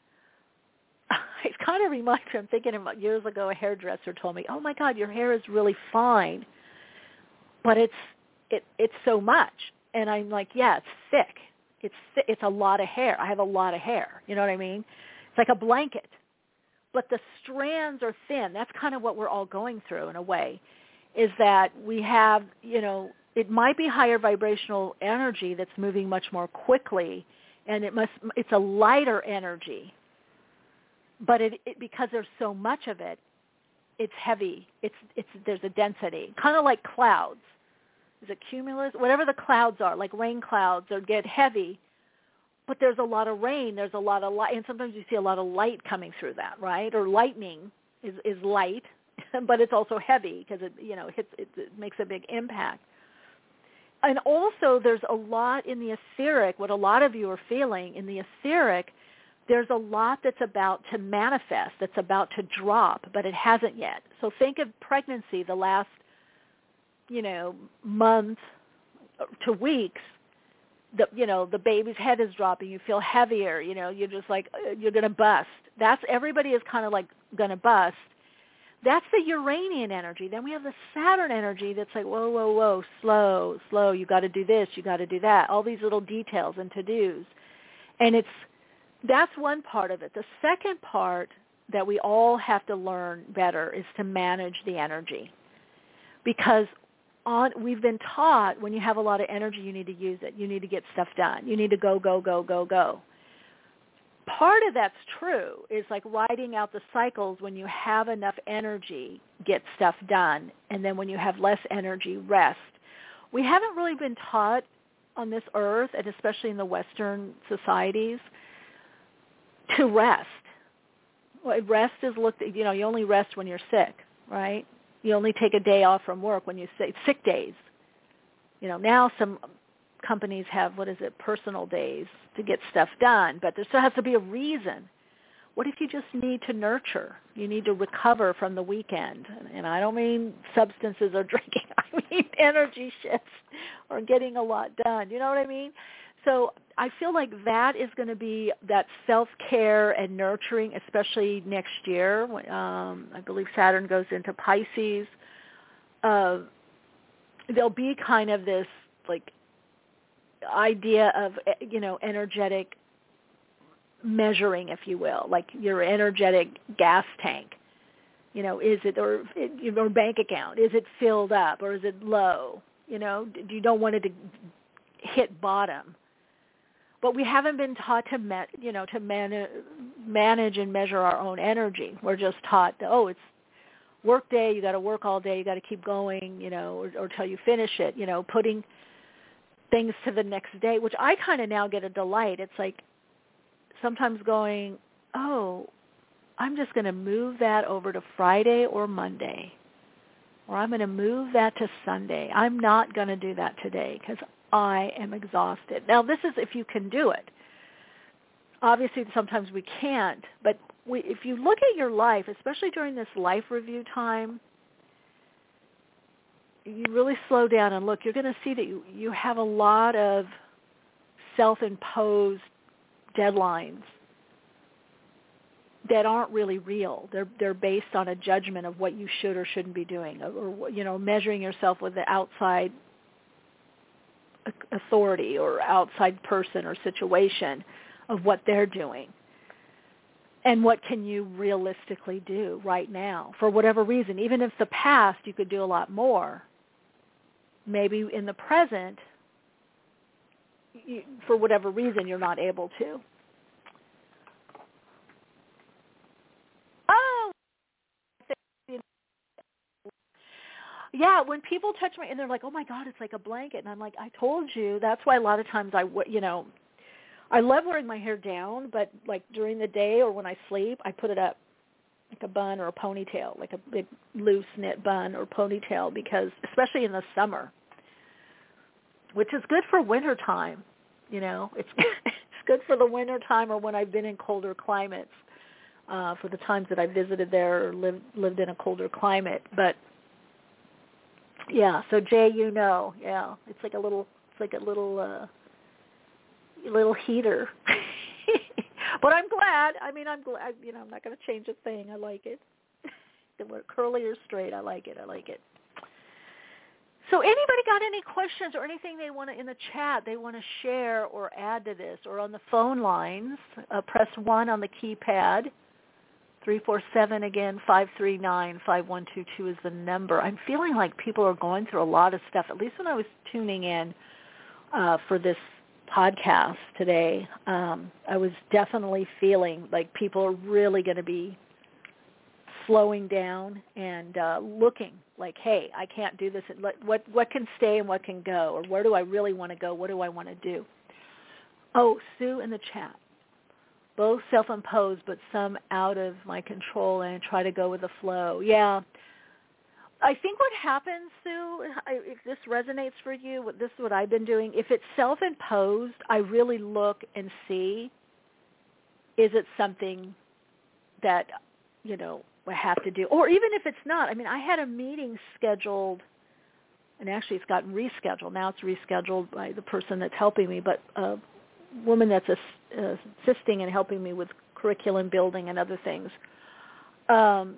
it kind of reminds me, I'm thinking about years ago, a hairdresser told me, oh my God, your hair is really fine, but it's it it's so much. And I'm like, yeah, it's thick. It's th- it's a lot of hair. I have a lot of hair. You know what I mean? It's like a blanket. But the strands are thin. That's kind of what we're all going through in a way, is that we have, you know, it might be higher vibrational energy that's moving much more quickly, and it must it's a lighter energy. But it, it because there's so much of it, it's heavy. It's it's there's a density, kind of like clouds. Is it cumulus? Whatever the clouds are, like rain clouds, or get heavy, but there's a lot of rain, there's a lot of light, and sometimes you see a lot of light coming through that, right? Or lightning is, is light, but it's also heavy because it, you know, hits, it, it makes a big impact. And also there's a lot in the etheric, what a lot of you are feeling in the etheric, there's a lot that's about to manifest, that's about to drop, but it hasn't yet. So think of pregnancy, the last you know, month to weeks, the, you know, the baby's head is dropping, you feel heavier, you know, you're just like, you're going to bust. That's, everybody is kind of like going to bust. That's the Uranian energy. Then we have the Saturn energy that's like, whoa, whoa, whoa, slow, slow, you got to do this, you got to do that, all these little details and to-dos. And it's, that's one part of it. The second part that we all have to learn better is to manage the energy. Because On, we've been taught when you have a lot of energy, you need to use it. You need to get stuff done. You need to go, go, go, go, go. Part of that's true is like riding out the cycles. When you have enough energy, get stuff done. And then when you have less energy, rest. We haven't really been taught on this earth, and especially in the Western societies, to rest. Well, rest is looked at, you know, you only rest when you're sick, right? You only take a day off from work when you say sick days. You know, now some companies have, what is it, personal days to get stuff done, but there still has to be a reason. What if you just need to nurture? You need to recover from the weekend. And I don't mean substances or drinking. I mean energy shifts or getting a lot done. You know what I mean? So I feel like that is going to be that self-care and nurturing, especially next year. Um, I believe Saturn goes into Pisces. Uh, there'll be kind of this like idea of, you know, energetic measuring, if you will, like your energetic gas tank. You know, is it, or your bank account, is it filled up or is it low? You know, you don't want it to hit bottom. But we haven't been taught to, ma- you know, to man- manage and measure our own energy. We're just taught, oh, it's work day, you got to work all day, you got to keep going, you know, or, or till you finish it. You know, putting things to the next day, which I kind of now get a delight. It's like sometimes going, oh, I'm just going to move that over to Friday or Monday, or I'm going to move that to Sunday. I'm not going to do that today because I am exhausted. Now, this is if you can do it. Obviously, sometimes we can't, but we, if you look at your life, especially during this life review time, you really slow down and look, you're going to see that you, you have a lot of self-imposed deadlines that aren't really real. They're they're based on a judgment of what you should or shouldn't be doing, or, you know, measuring yourself with the outside authority or outside person or situation of what they're doing. And what can you realistically do right now for whatever reason? Even if the past you could do a lot more, maybe in the present, you, for whatever reason, you're not able to. Oh, yeah, when people touch me and they're like, oh, my God, it's like a blanket. And I'm like, I told you. That's why a lot of times I, you know, I love wearing my hair down, but like during the day or when I sleep, I put it up like a bun or a ponytail, like a big loose knit bun or ponytail, because especially in the summer, which is good for winter time, you know, it's it's good for the winter time or when I've been in colder climates, uh, for the times that I visited there or lived lived in a colder climate. But yeah, so Jay, you know, yeah, it's like a little, it's like a little. Uh, little heater. But I'm glad. I mean, I'm glad, you know, I'm not going to change a thing. I like it. Curly or straight, I like it. I like it. So anybody got any questions or anything they want to, in the chat, they want to share or add to this, or on the phone lines, uh, press one on the keypad. three four seven, again, five three nine, five one two two is the number. I'm feeling like people are going through a lot of stuff, at least when I was tuning in uh, for this podcast today. Um, I was definitely feeling like people are really going to be slowing down and uh, looking like, hey, I can't do this. What what can stay and what can go? Or where do I really want to go? What do I want to do? Oh, Sue in the chat. Both self-imposed, but some out of my control, and I try to go with the flow. Yeah. I think what happens, Sue, if this resonates for you, this is what I've been doing. If it's self-imposed, I really look and see, is it something that, you know, I have to do? Or even if it's not. I mean, I had a meeting scheduled, and actually it's gotten rescheduled. Now it's rescheduled by the person that's helping me, but a woman that's assisting and helping me with curriculum building and other things. Um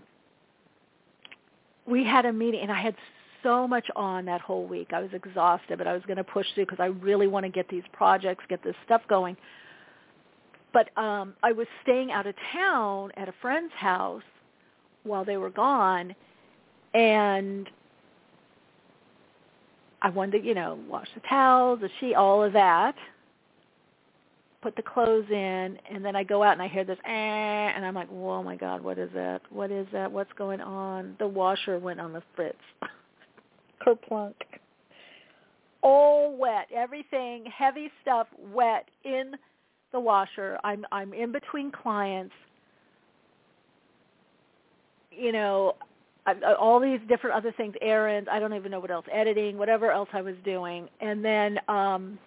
We had a meeting, and I had so much on that whole week. I was exhausted, but I was going to push through because I really want to get these projects, get this stuff going. But um, I was staying out of town at a friend's house while they were gone, and I wanted to, you know, wash the towels, the sheet, all of that, put the clothes in, and then I go out and I hear this, eh, and I'm like, oh, my God, what is that? What is that? What's going on? The washer went on the fritz. Kerplunk. All wet. Everything, heavy stuff wet in the washer. I'm I'm in between clients. You know, I, all these different other things, errands, I don't even know what else, editing, whatever else I was doing. And then um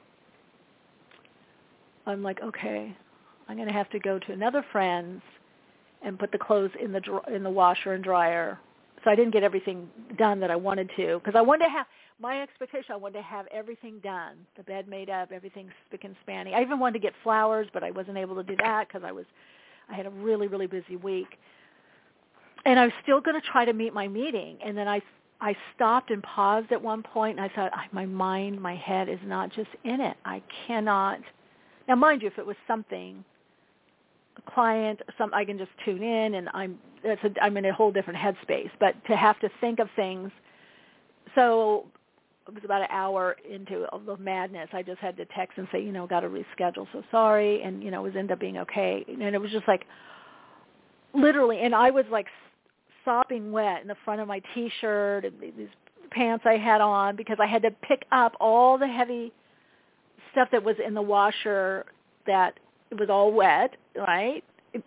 I'm like, okay, I'm going to have to go to another friend's and put the clothes in the in the washer and dryer. So I didn't get everything done that I wanted to, because I wanted to have, my expectation, I wanted to have everything done, the bed made up, everything spick and spanny. I even wanted to get flowers, but I wasn't able to do that because I was, I had a really, really busy week. And I was still going to try to meet my meeting, and then I I stopped and paused at one point, and I thought, my mind, my head is not just in it. I cannot. Now, mind you, if it was something, a client, some I can just tune in, and I'm that's a, I'm in a whole different headspace. But to have to think of things, so it was about an hour into the madness. I just had to text and say, you know, got to reschedule. So sorry, and you know, it was ended up being okay. And it was just like, literally, and I was like sopping wet in the front of my T-shirt and these pants I had on because I had to pick up all the heavy stuff that was in the washer that it was all wet, right?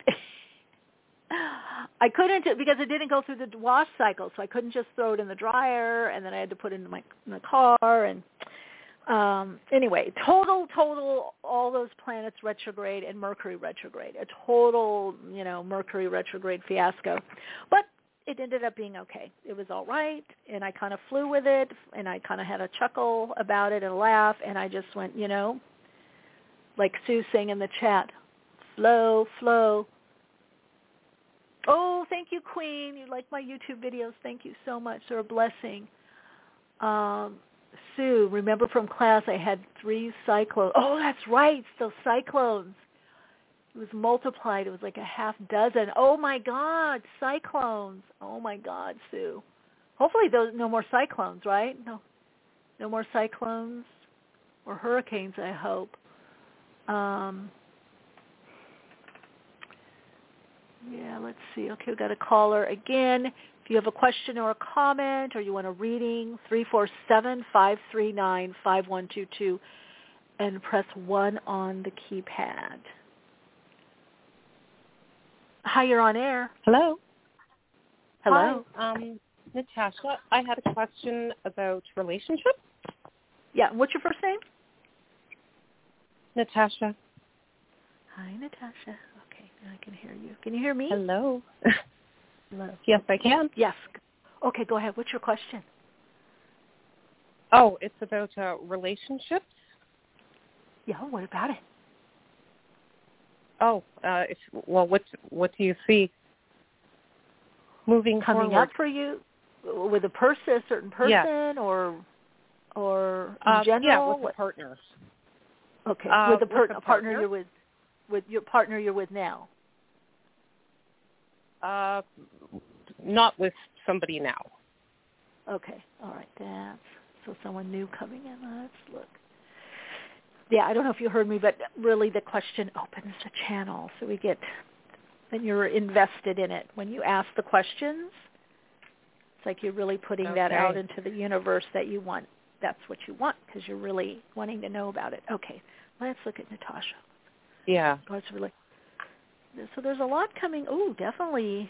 I couldn't, because it didn't go through the wash cycle, so I couldn't just throw it in the dryer, and then I had to put it in my in the car. And um, anyway, total, total, all those planets retrograde and Mercury retrograde, a total, you know, Mercury retrograde fiasco. But it ended up being okay. It was all right, and I kind of flew with it, and I kind of had a chuckle about it and a laugh, and I just went, you know, like Sue saying in the chat, flow, flow. Oh, thank you, Queen. You like my YouTube videos. Thank you so much. They're a blessing. Um, Sue, remember from class I had three cyclones. Oh, that's right. Those cyclones. It was multiplied. It was like a half dozen. Oh, my God. Cyclones. Oh, my God, Sue. Hopefully those no more cyclones, right? No, no more cyclones or hurricanes, I hope. Um, yeah, let's see. Okay, we've got a caller again. If you have a question or a comment or you want a reading, three four seven, five three nine, five one two two, and press one on the keypad. Hi, you're on air. Hello. Hello. Hi, um, Natasha, I had a question about relationships. Yeah, what's your first name? Natasha. Hi, Natasha. Okay, now I can hear you. Can you hear me? Hello. Hello. Yes, I can. Yes. Okay, go ahead. What's your question? Oh, it's about uh, relationships. Yeah, what about it? Oh, uh, it's, well, what what do you see moving coming forward? up for you with a person, a certain person, yes. or or in uh, general? Yeah, with a partner. Okay, uh, with a per- with a partner. partner you're with, with your partner you're with now. Uh, not with somebody now. Okay, all right, that's so someone new coming in. Let's look. Yeah, I don't know if you heard me, but really the question opens the channel, so we get, then you're invested in it. When you ask the questions, it's like you're really putting okay. that out into the universe that you want. That's what you want because you're really wanting to know about it. Okay, let's look at Natasha. Yeah. Oh, it's really, so there's a lot coming. Oh, definitely.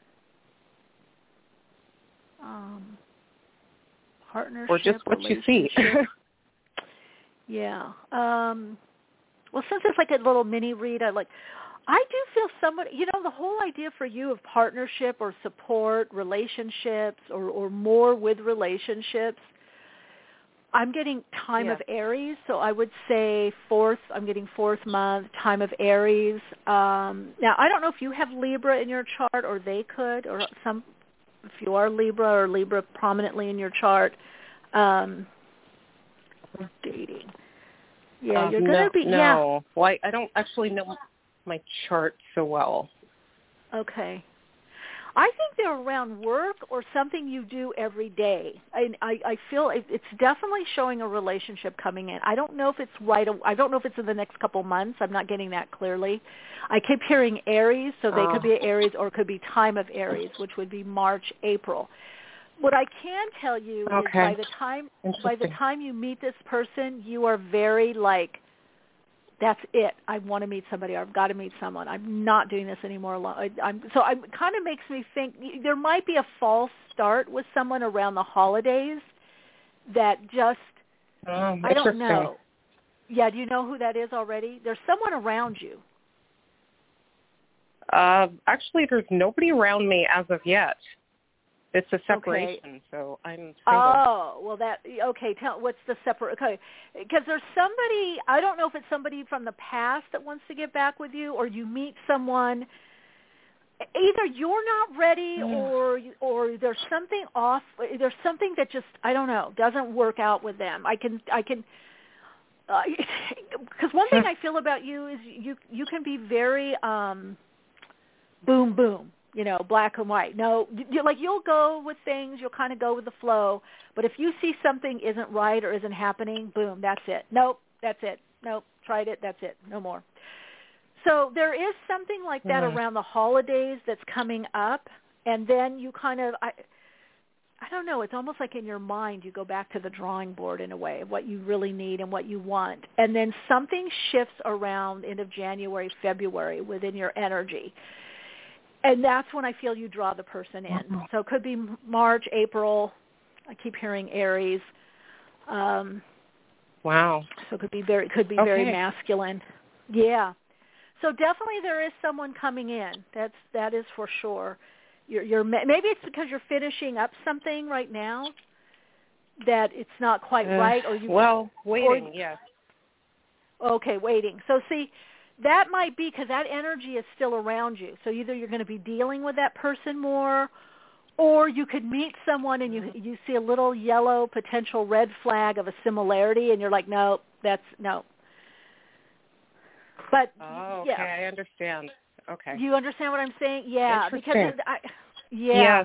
Um, partnership, or just what you see. Yeah. Um, well, since it's like a little mini read, I like. I do feel somewhat. You know, the whole idea for you of partnership or support, relationships, or or more with relationships. I'm getting time yeah. of Aries, so I would say fourth. I'm getting fourth month time of Aries. Um, now, I don't know if you have Libra in your chart, or they could, or some. If you are Libra or Libra prominently in your chart. Um, dating. Yeah, um, you're going to no, be, no. yeah. Well, I, I don't actually know my chart so well. Okay. I think they're around work or something you do every day. I, I, I feel it, it's definitely showing a relationship coming in. I don't know if it's right. I don't know if it's in the next couple months. I'm not getting that clearly. I keep hearing Aries, so they uh. could be Aries or it could be time of Aries, which would be March, April. What I can tell you okay. is by the time by the time you meet this person, you are very like, that's it. I want to meet somebody. Or I've got to meet someone. I'm not doing this anymore alone. I, I'm, so it kind of makes me think there might be a false start with someone around the holidays that just, oh, I don't know. Yeah, do you know who that is already? There's someone around you. Uh, actually, there's nobody around me as of yet. It's a separation, okay. so I'm single. Oh, well, that, okay, tell, what's the separate, okay, because there's somebody, I don't know if it's somebody from the past that wants to get back with you, or you meet someone, either you're not ready, mm. or or there's something off, there's something that just, I don't know, doesn't work out with them. I can, I can, because uh, one thing I feel about you is you, you can be very um, boom, boom. You know, black and white. No, you, like you'll go with things, you'll kind of go with the flow. But if you see something isn't right or isn't happening, boom, that's it. Nope, that's it. Nope, tried it, that's it. No more. So there is something like that mm-hmm. around the holidays that's coming up. And then you kind of, I, I don't know, it's almost like in your mind you go back to the drawing board in a way of what you really need and what you want. And then something shifts around end of January, February within your energy. And that's when I feel you draw the person in. Mm-hmm. So it could be March, April. I keep hearing Aries. Um, wow. So it could be very, could be okay. very masculine. Yeah. So definitely there is someone coming in. That's that is for sure. You're, you're maybe it's because you're finishing up something right now that it's not quite uh, right, or you well waiting. Or, yes. Okay, waiting. So see, that might be because that energy is still around you. So either you're going to be dealing with that person more, or you could meet someone and you you see a little yellow potential red flag of a similarity, and you're like, no, that's no. But oh, okay, yeah, I understand. Okay, you understand what I'm saying? Yeah, because I, yeah, yes.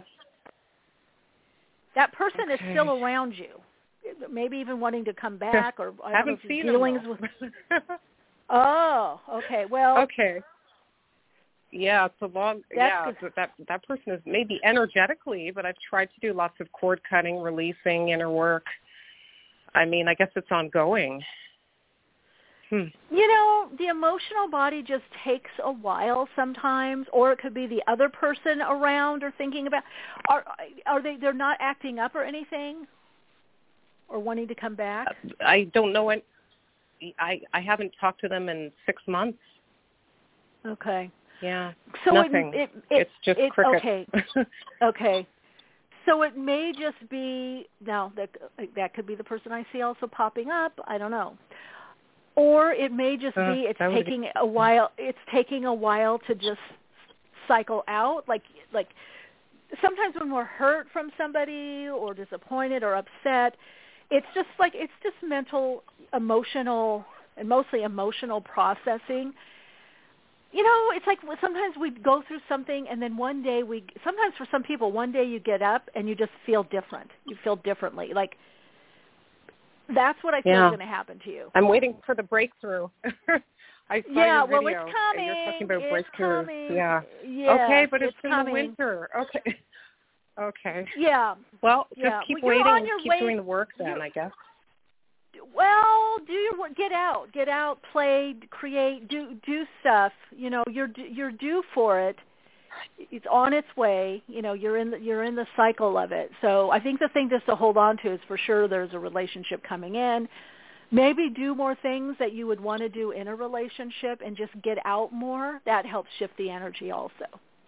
that person okay. is still around you. Maybe even wanting to come back, or I don't haven't know if seen dealings them, with. Oh, okay. Well, okay. Yeah, it's a long. Yeah, good. that that person is maybe energetically, but I've tried to do lots of cord cutting, releasing, inner work. I mean, I guess it's ongoing. Hmm. You know, the emotional body just takes a while sometimes, or it could be the other person around or thinking about. Are are they? They're not acting up or anything, or wanting to come back. I don't know. What, I I haven't talked to them in six months. Okay. Yeah. So nothing. It, it, it, it's just it, cricket. Okay. Okay. So it may just be now that that could be the person I see also popping up. I don't know. Or it may just uh, be it's taking be... a while. It's taking a while to just cycle out. Like like sometimes when we're hurt from somebody or disappointed or upset, it's just like it's just mental, emotional, and mostly emotional processing. You know, it's like sometimes we go through something and then one day we, sometimes for some people, one day you get up and you just feel different. You feel differently. Like, that's what I feel yeah. is going to happen to you. I'm waiting for the breakthrough. I saw yeah, your well, video, it's coming. And you're talking about it's breakthroughs. coming. Yeah. Yes, okay, but it's, it's in coming. the winter. Okay. Okay. Yeah. Well, just yeah. keep well, waiting. Your keep way, doing the work then, I guess. Well, do your work. Get out. Get out. Play. Create. Do do stuff. You know, you're you're due for it. It's on its way. You know, you're in the, you're in the cycle of it. So I think the thing just to hold on to is for sure there's a relationship coming in. Maybe do more things that you would want to do in a relationship and just get out more. That helps shift the energy also.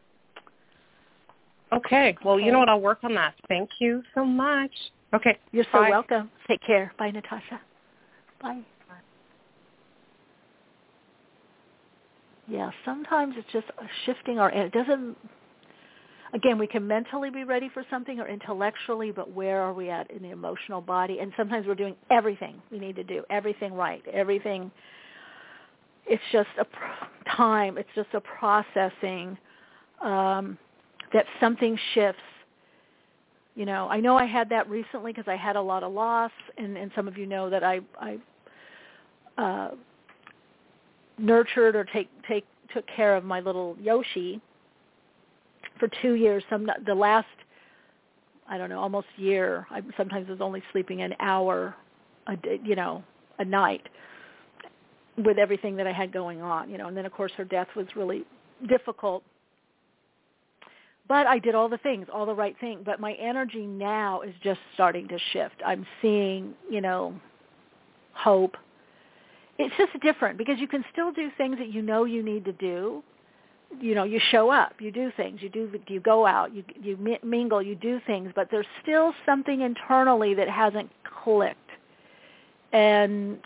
Okay. Well, okay. you know what? I'll work on that. Thank you so much. Okay. You're Bye. so welcome. Take care. Bye, Natasha. Bye. Yeah, sometimes it's just shifting our, it doesn't, again, we can mentally be ready for something or intellectually, but where are we at in the emotional body? And sometimes we're doing everything we need to do, everything right, everything. It's just a time, it's just a processing um, that something shifts. You know, I know I had that recently because I had a lot of loss, and, and some of you know that I, I uh, nurtured or take take took care of my little Yoshi for two years. Some the last, I don't know, almost year. I sometimes was only sleeping an hour, a day, you know, a night with everything that I had going on. You know, and then of course her death was really difficult. But I did all the things, all the right things. But my energy now is just starting to shift. I'm seeing, you know, hope. It's just different because you can still do things that you know you need to do. You know, you show up, you do things, you do, you go out, you you mingle, you do things. But there's still something internally that hasn't clicked. And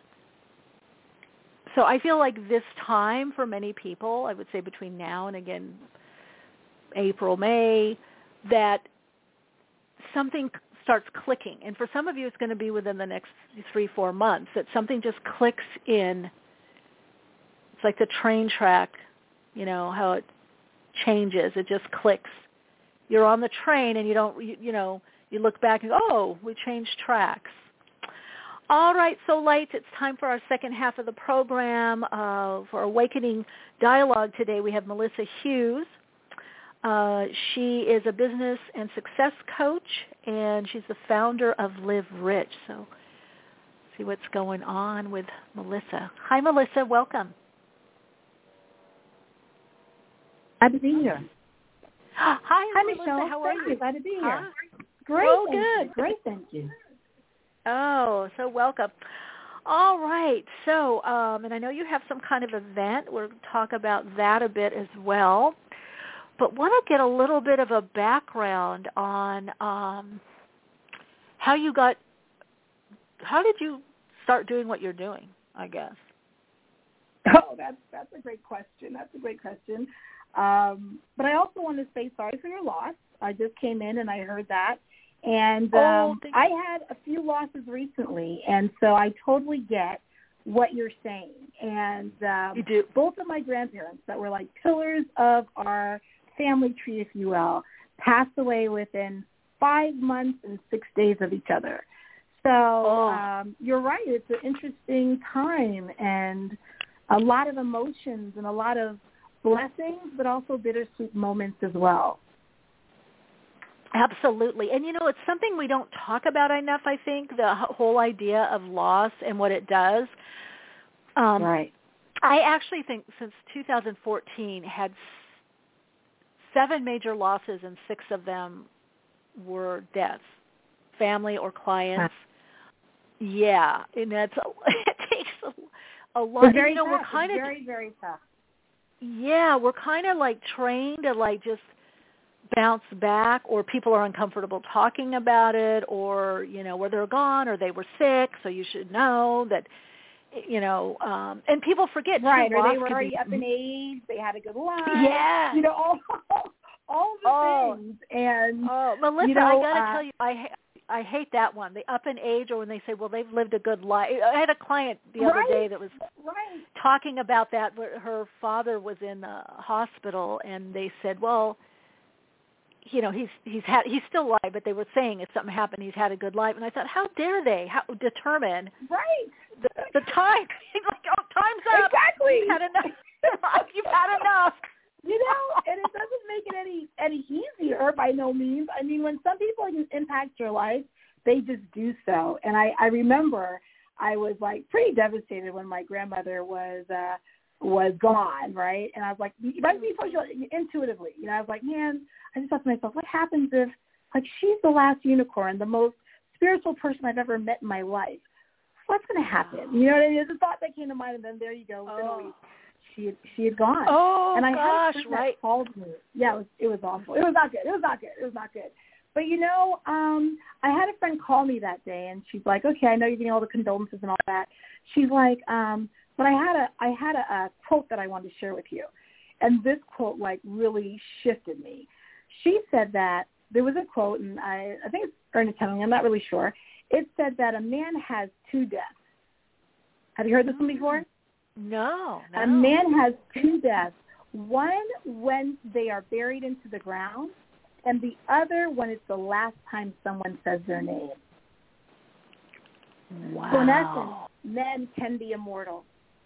so I feel like this time for many people, I would say between now and again, April, May, that something starts clicking. And for some of you, it's going to be within the next three, four months, that something just clicks in. It's like the train track, you know, how it changes. It just clicks. You're on the train and you don't, you, you know, you look back and go, oh, we changed tracks. All right, so lights, it's time for our second half of the program. Uh, for Awakening Dialogue today, we have Melissa Hughes. Uh, she is a business and success coach, and she's the founder of Live Rich. So see what's going on with Melissa. Hi, Melissa. Welcome. Glad to be here. Hi, Hi Melissa. Michelle. How are thank you? you? Glad to be here. Huh? Great. Oh, thank good. You. Great. Thank you. Oh, so welcome. All right. So, um, and I know you have some kind of event. We'll talk about that a bit as well. But want to get a little bit of a background on um, how you got, how did you start doing what you're doing, I guess? Oh, that's that's a great question. That's a great question. Um, but I also want to say sorry for your loss. I just came in and I heard that. And um, oh, I had a few losses recently, and so I totally get what you're saying. And um, you do. Both of my grandparents that were like pillars of our family tree, if you will, passed away within five months and six days of each other. So oh. um, you're right. It's an interesting time and a lot of emotions and a lot of blessings, but also bittersweet moments as well. Absolutely. And, you know, it's something we don't talk about enough, I think, the whole idea of loss and what it does. Um, right. I actually think since two thousand fourteen had seven major losses and six of them were deaths, family or clients. Huh. Yeah. And that's, it takes a, a lot. It's very you know, tough. we're kind it's of, very, very tough. Yeah, we're kind of like trained to like just bounce back, or people are uncomfortable talking about it, or, you know, where they're gone or they were sick, so you should know that, you know, um, and people forget. Right, too, or they were could already be, up in age, they had a good life. Yeah. You know, all, all the oh. things. And, oh, Melissa, you know, I got to uh, tell you, I I hate that one, the up in age, or when they say, well, they've lived a good life. I had a client the other right, day that was right. talking about that, where her father was in the hospital, and they said, well, you know, he's he's had he's still alive, but they were saying if something happened, he's had a good life. And I thought, how dare they how determine right the, the time? Like, oh, time's up. Exactly. You've had enough. You've had enough. You know, and it doesn't make it any any easier by no means. I mean, when some people impact your life, they just do so. And I, I remember I was like pretty devastated when my grandmother was uh, was gone, right? And I was like, right before she, intuitively, you know, I was like, man, I just thought to myself, what happens if, like, she's the last unicorn, the most spiritual person I've ever met in my life? What's going to happen? You know what I mean? It's a thought that came to mind, and then there you go. Within oh. a week, she had, she had gone. Oh, and I gosh, had a friend right. that called me. Yeah, it was, it was awful. It was not good. It was not good. It was not good. But, you know, um, I had a friend call me that day, and she's like, okay, I know you're getting all the condolences and all that. She's like, um, but I had a I had a, a quote that I wanted to share with you. And this quote, like, really shifted me. She said that there was a quote, and I, I think it's Ernest Hemingway, I'm not really sure. It said that a man has two deaths. Have you heard this one before? No, no. A man has two deaths. One when they are buried into the ground, and the other when it's the last time someone says their name. Wow. So in essence, men can be immortal.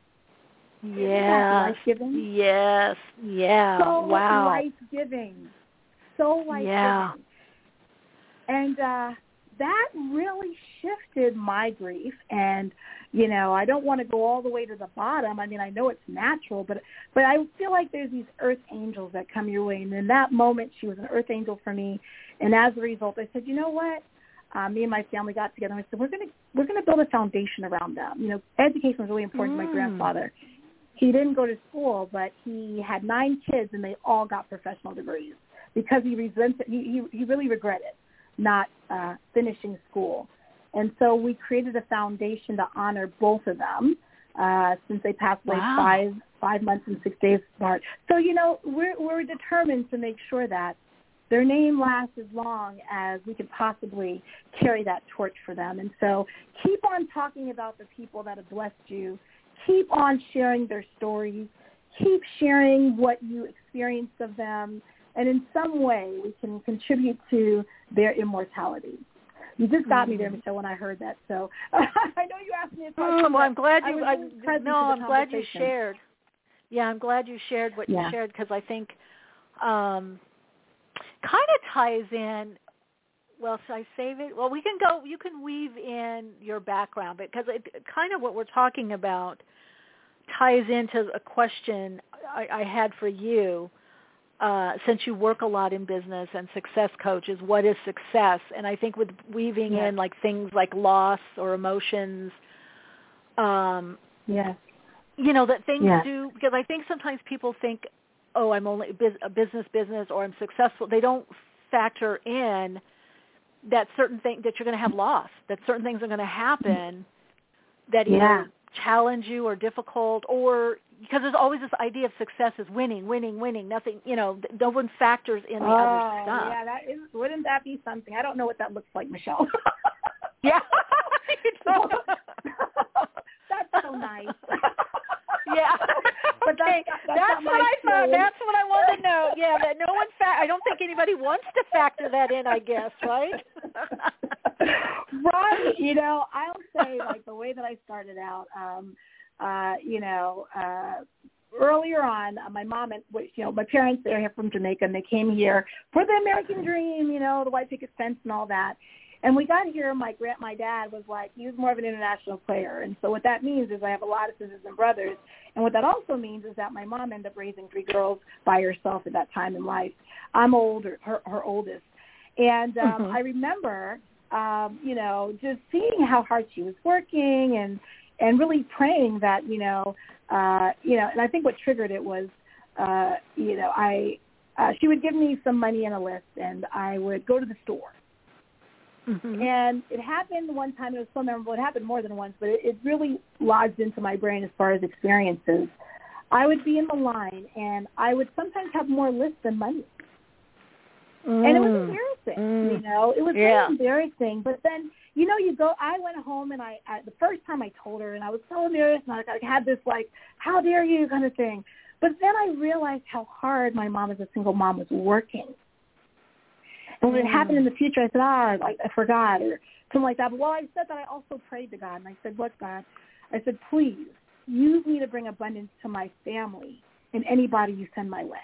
Yes. Life-giving? Yes. Yeah. So wow. life-giving. So life-giving. Yeah. And uh, that really shifted my grief. And, you know, I don't want to go all the way to the bottom. I mean, I know it's natural, but but I feel like there's these earth angels that come your way. And in that moment, she was an earth angel for me. And as a result, I said, you know what? Uh, me and my family got together and I said, we're going to we're going to build a foundation around them. You know, education was really important mm. to my grandfather. He didn't go to school, but he had nine kids, and they all got professional degrees because he resented. He he, he really regretted not uh, finishing school, and so we created a foundation to honor both of them uh, since they passed away wow. five five months and six days apart. So you know, we're we're determined to make sure that their name lasts as long as we could possibly carry that torch for them. And so keep on talking about the people that have blessed you. Keep on sharing their stories. Keep sharing what you experienced of them. And in some way, we can contribute to their immortality. You just got mm. me there, Michelle, when I heard that. So I know you asked me a question. Mm, well, I'm glad you. I, I no, I'm glad you shared. Yeah, I'm glad you shared what yeah. you shared because I think um, kind of ties in. Well, should I save it? Well, we can go. You can weave in your background because it kind of what we're talking about ties into a question I, I had for you. Uh, since you work a lot in business and success coaches, what is success? And I think with weaving yeah. in like things like loss or emotions, um, yeah. you know, that things yeah. do, because I think sometimes people think, oh, I'm only a business business or I'm successful. They don't factor in that certain thing that you're going to have loss, that certain things are going to happen that either yeah. challenge you or difficult, or because there's always this idea of success is winning, winning, winning. Nothing, you know, no one factors in the oh, other stuff. Yeah, that is. Wouldn't that be something? I don't know what that looks like, Michelle. Yeah. That's so nice. Yeah. But okay. that's, that's, that's what I thought. That's what I wanted to know. Yeah, that no one fa- I don't think anybody wants to factor that in, I guess, right? Right. You know, I'll say, like, the way that I started out, um, uh, you know, uh, earlier on, uh, my mom and, you know, my parents, they're here from Jamaica, and they came here for the American dream, you know, the white picket fence and all that. And we got here, my grand, my dad was like, he was more of an international player. And so what that means is I have a lot of sisters and brothers. And what that also means is that my mom ended up raising three girls by herself at that time in life. I'm older, her, her oldest. And um, mm-hmm. I remember, um, you know, just seeing how hard she was working and, and really praying that, you know, uh, you know, and I think what triggered it was, uh, you know, I, uh, she would give me some money in a list, and I would go to the store. Mm-hmm. And it happened one time. It was so memorable. It happened more than once, but it, it really lodged into my brain as far as experiences. I would be in the line, and I would sometimes have more lists than money. Mm. And it was embarrassing, mm. you know. It was yeah. really embarrassing. But then, you know, you go, I went home, and I, I, the first time I told her, and I was so embarrassed, and I, I had this, like, how dare you kind of thing. But then I realized how hard my mom as a single mom was working. And when it happened in the future, I said, ah, like, I forgot, or something like that. But while I said that, I also prayed to God, and I said, what, God? I said, please, use me to bring abundance to my family and anybody you send my way.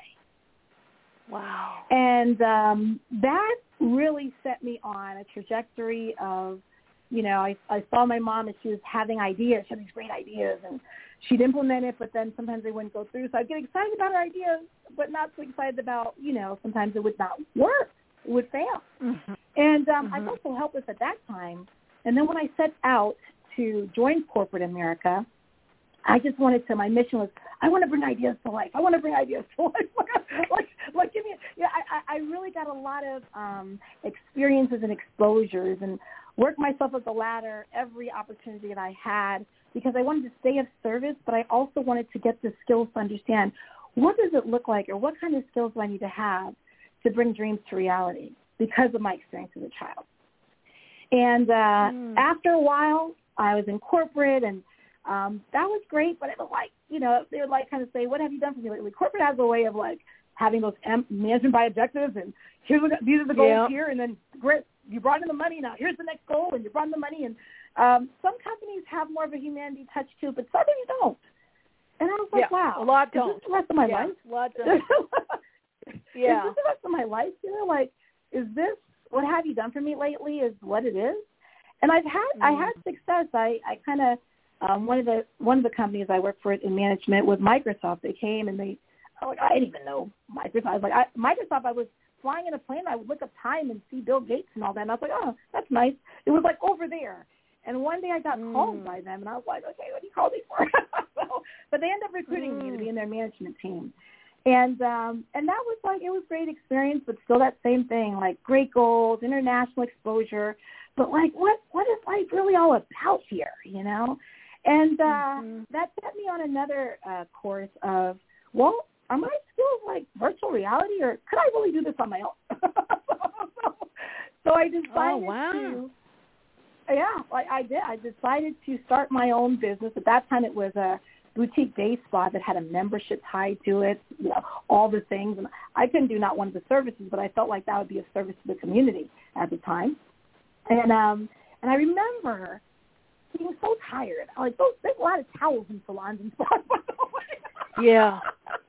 Wow. And um, that really set me on a trajectory of, you know, I, I saw my mom, and she was having ideas. She had these great ideas, and she'd implement it, but then sometimes they wouldn't go through. So I'd get excited about her ideas, but not so excited about, you know, sometimes it would not work. Would fail. Mm-hmm. And um, mm-hmm. I felt so helpless at that time. And then when I set out to join corporate America, I just wanted to, my mission was, I want to bring ideas to life. I want to bring ideas to life. like, like, give me, yeah, I, I really got a lot of um, experiences and exposures and worked myself up the ladder every opportunity that I had, because I wanted to stay of service, but I also wanted to get the skills to understand, what does it look like, or what kind of skills do I need to have to bring dreams to reality because of my experience as a child. And uh, mm. after a while, I was in corporate, and um, that was great, but it was like, you know, they would like kind of say, what have you done for me lately? Corporate has a way of like having those M- management by objectives, and here's what, these are the goals yeah. here, and then great, you brought in the money, now here's the next goal, and you brought in the money. And um, some companies have more of a humanity touch too, but some don't. And I was like, yeah. wow, a lot is don't. this the rest of my yeah. life? A lot don't. Yeah. Is this the rest of my life? You know, like, is this, what have you done for me lately is what it is? And I've had, mm. I had success. I, I kind of, um, one of the, one of the companies I worked for in management was Microsoft. They came and they, like, I didn't even know Microsoft. I was like, I, Microsoft, I was flying in a plane. I would look up time and see Bill Gates and all that. And I was like, oh, that's nice. It was like over there. And one day I got mm. called by them, and I was like, okay, what do you call me for? so, but they ended up recruiting mm. me to be in their management team. And um, and that was like, it was great experience, but still that same thing, like great goals, international exposure. But like, what what is life really all about here, you know? And uh, mm-hmm. that set me on another uh, course of, well, are my skills like virtual reality, or could I really do this on my own? so, so I decided oh, wow. to, yeah, like I did. I decided to start my own business. At that time, it was a boutique day spa that had a membership tied to it, you know, all the things. And I couldn't do not one of the services, but I felt like that would be a service to the community at the time. And um, and I remember being so tired. Like, those, there's a lot of towels in salons and spas, by the way. Yeah.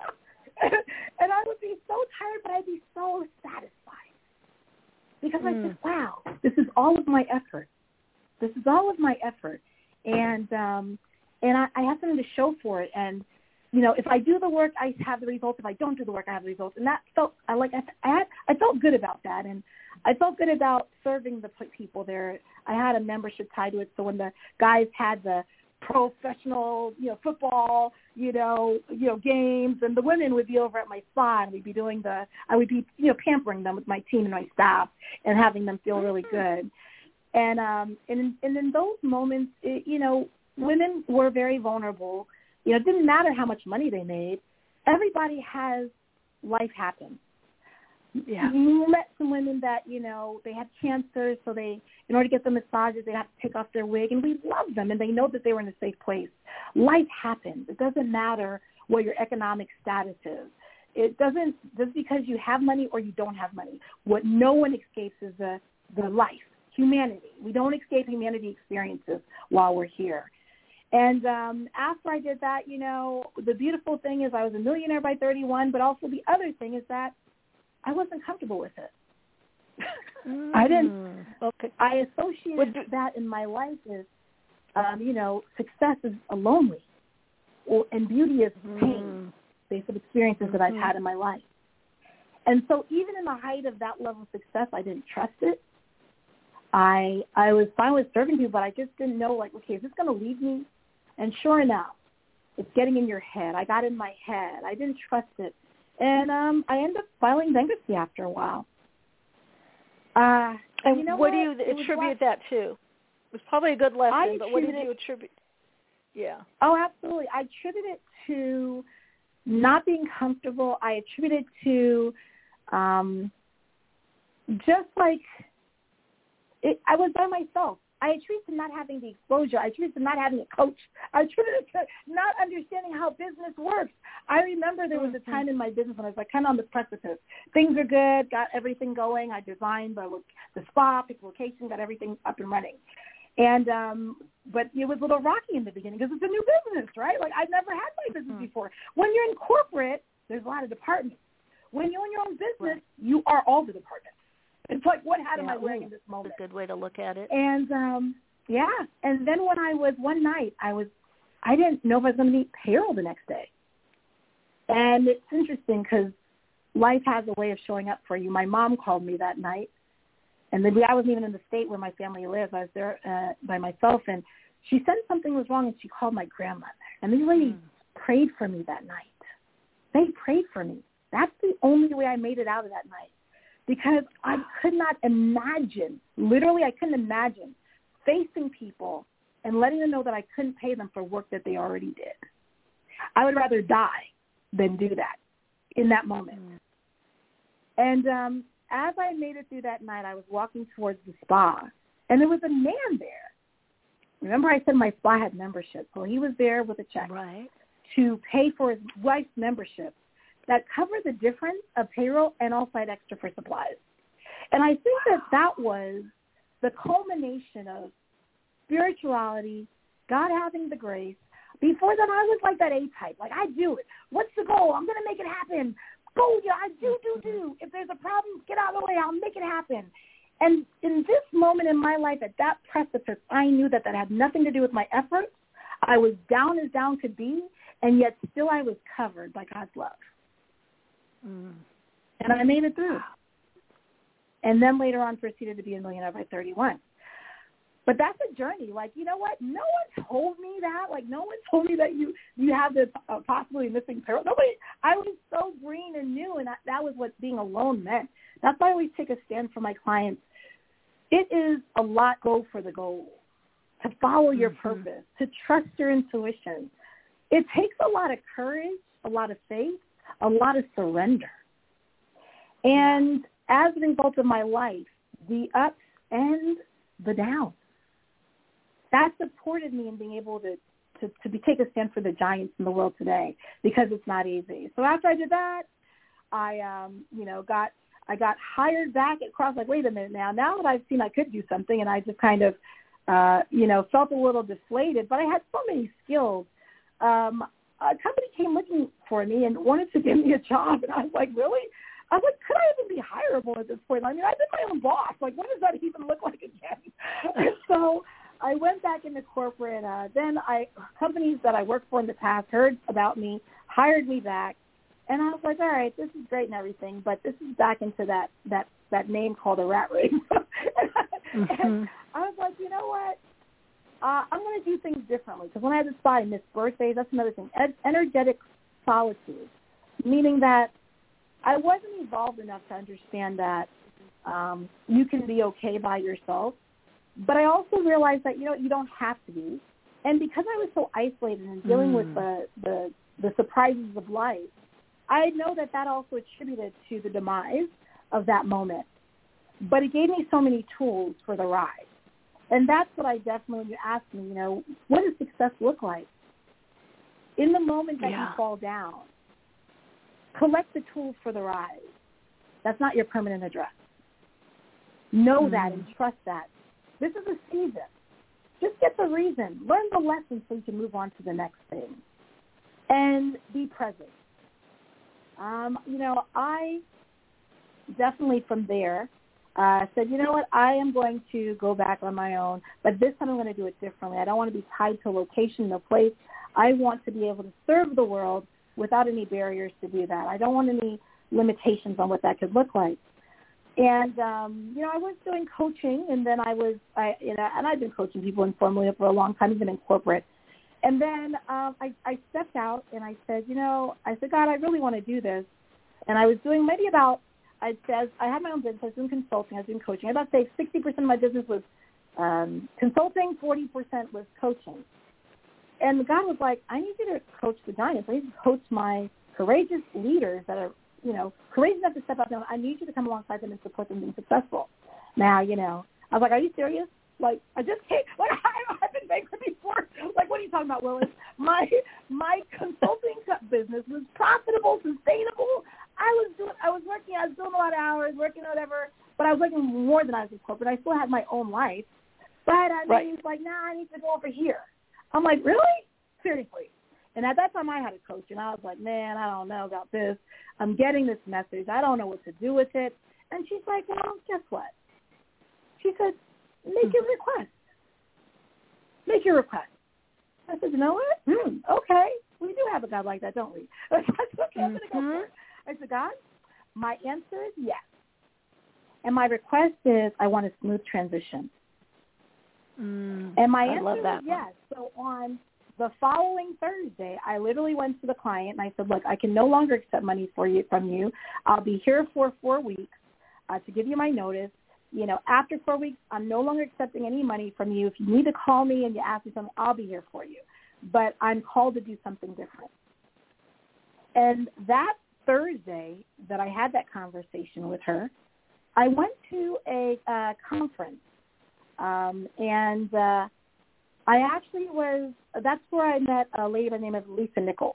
And I would be so tired, but I'd be so satisfied. Because mm. I said, wow, this is all of my effort. This is all of my effort. And um, and I, I have something to show for it. And, you know, if I do the work, I have the results. If I don't do the work, I have the results. And that felt, I like, I, I, had, I felt good about that. And I felt good about serving the people there. I had a membership tied to it. So when the guys had the professional, you know, football, you know, you know, games, and the women would be over at my spa, and we'd be doing the, I would be, you know, pampering them with my team and my staff and having them feel really good. And um, and in, and in those moments, it, you know, women were very vulnerable. You know, it didn't matter how much money they made. Everybody has life happen. Yeah. You met some women that, you know, they had cancer, so they, in order to get the massages, they have to take off their wig, and we love them, and they know that they were in a safe place. Life happens. It doesn't matter what your economic status is. It doesn't, just because you have money or you don't have money. What no one escapes is the, the life, humanity. We don't escape humanity experiences while we're here. And um, after I did that, you know, the beautiful thing is I was a millionaire by thirty-one, but also the other thing is that I wasn't comfortable with it. Mm. I didn't. Okay. I associated Would, that in my life as, um, you know, success is a lonely, or, and beauty is pain, mm. based on experiences mm-hmm. that I've had in my life. And so even in the height of that level of success, I didn't trust it. I I was fine with serving people, but I just didn't know, like, okay, is this going to leave me? And sure enough, it's getting in your head. I got in my head. I didn't trust it. And um, I ended up filing bankruptcy after a while. Uh, and you know what, what do you attribute that to? It was probably a good lesson, but what did you attribute? Yeah. Oh, absolutely. I attribute it to not being comfortable. I attribute it to um, just like it, I was by myself. I attribute it to not having the exposure. I attribute it to not having a coach. I attribute it to not understanding how business works. I remember there was a time in my business when I was like kind of on the precipice. Things are good, got everything going. I designed the, the spa, picked the location, got everything up and running. And um, but it was a little rocky in the beginning because it's a new business, right? Like I've never had my business mm-hmm. before. When you're in corporate, there's a lot of departments. When you own your own business, right. you are all the departments. It's like, what hat yeah, am I wearing ooh, in this moment? That's a good way to look at it. And, um, yeah. And then when I was, one night, I was, I didn't know if I was going to meet payroll the next day. And it's interesting because life has a way of showing up for you. My mom called me that night. And then I wasn't even in the state where my family lives. I was there uh, by myself. And she said something was wrong, and she called my grandmother. And these ladies mm. prayed for me that night. They prayed for me. That's the only way I made it out of that night. Because I could not imagine, literally I couldn't imagine facing people and letting them know that I couldn't pay them for work that they already did. I would rather die than do that in that moment. Mm. And um, as I made it through that night, I was walking towards the spa, and there was a man there. Remember I said my spa had membership. Well, he was there with a check right. to pay for his wife's membership that covered the difference of payroll and also had extra for supplies. And I think that that was the culmination of spirituality, God having the grace. Before then, I was like that A-type. Like, I do it. What's the goal? I'm going to make it happen. Go, yeah, I do, do, do. If there's a problem, get out of the way. I'll make it happen. And in this moment in my life, at that precipice, I knew that that had nothing to do with my efforts. I was down as down could be, and yet still I was covered by God's love. Mm. And I made it through. And then later on proceeded to be a millionaire by thirty-one. But that's a journey. Like, you know what? No one told me that. Like, no one told me that you, you have this uh, possibly missing payroll. Nobody. I was so green and new, and that, that was what being alone meant. That's why I always take a stand for my clients. It is a lot go for the goal, to follow your mm-hmm. purpose, to trust your intuition. It takes a lot of courage, a lot of faith, a lot of surrender. And as a result of my life, the ups and the downs, that supported me in being able to, to, to be, take a stand for the giants in the world today, because it's not easy. So after I did that, I, um, you know, got, I got hired back at Cross, like, wait a minute now, now that I've seen I could do something, and I just kind of, uh, you know, felt a little deflated, but I had so many skills. Um, a company came looking for me and wanted to give me a job, and I was like, really? I was like, could I even be hireable at this point? I mean, I've been my own boss. Like, what does that even look like again? And so I went back into corporate. Uh, then I companies that I worked for in the past heard about me, hired me back, and I was like, all right, this is great and everything, but this is back into that that, that name called a rat race. and, mm-hmm. and I was like, you know what? Uh, I'm going to do things differently, because when I had to spy miss birthdays, that's another thing. Ed- energetic solitude, meaning that I wasn't evolved enough to understand that um, you can be okay by yourself. But I also realized that, you know, you don't have to be. And because I was so isolated and dealing mm. with the, the, the surprises of life, I know that that also attributed to the demise of that moment. But it gave me so many tools for the ride. And that's what I definitely, when you ask me, you know, what does success look like? In the moment that yeah. you fall down, collect the tools for the ride. That's not your permanent address. Know mm. that and trust that. This is a season. Just get the reason. Learn the lesson so you can move on to the next thing. And be present. Um, you know, I definitely from there uh, said, you know what, I am going to go back on my own, but this time I'm going to do it differently. I don't want to be tied to a location, a place. I want to be able to serve the world without any barriers to do that. I don't want any limitations on what that could look like. And, um, you know, I was doing coaching, and then I was, I, you know, and I've been coaching people informally for a long time, even in corporate. And then um, I, I stepped out, and I said, you know, I said, God, I really want to do this. And I was doing maybe about, I said, I had my own business. I was doing consulting. I was doing coaching. I'd about to say sixty percent of my business was um, consulting, forty percent was coaching. And God was like, I need you to coach the giants. I need to coach my courageous leaders that are, you know, courageous enough to step out there. I need you to come alongside them and support them being successful. Now, you know, I was like, are you serious? Like, I just can't, like, I, I've been bankrupt before. Like, what are you talking about, Willis? My my consulting business was profitable, sustainable. I was doing, I was working, I was doing a lot of hours, working whatever, but I was working more than I was in corporate. I still had my own life. But I mean, right. He's like, nah, I need to go over here. I'm like, really? Seriously? And at that time, I had a coach, and I was like, man, I don't know about this. I'm getting this message. I don't know what to do with it. And she's like, well, guess what? She said, make your request. Make your request. I said, you know what? Mm, okay. We do have a God like that, don't we? I said, okay, I'm going to go for it. I said, God, my answer is yes. And my request is I want a smooth transition. Mm, and my I answer love that was yes. So on the following Thursday, I literally went to the client and I said, look, I can no longer accept money for you from you. I'll be here for four weeks uh, to give you my notice. You know, after four weeks, I'm no longer accepting any money from you. If you need to call me and you ask me something, I'll be here for you. But I'm called to do something different. And that Thursday that I had that conversation with her, I went to a uh, conference. Um, and uh, I actually was, that's where I met a lady by the name of Lisa Nichols.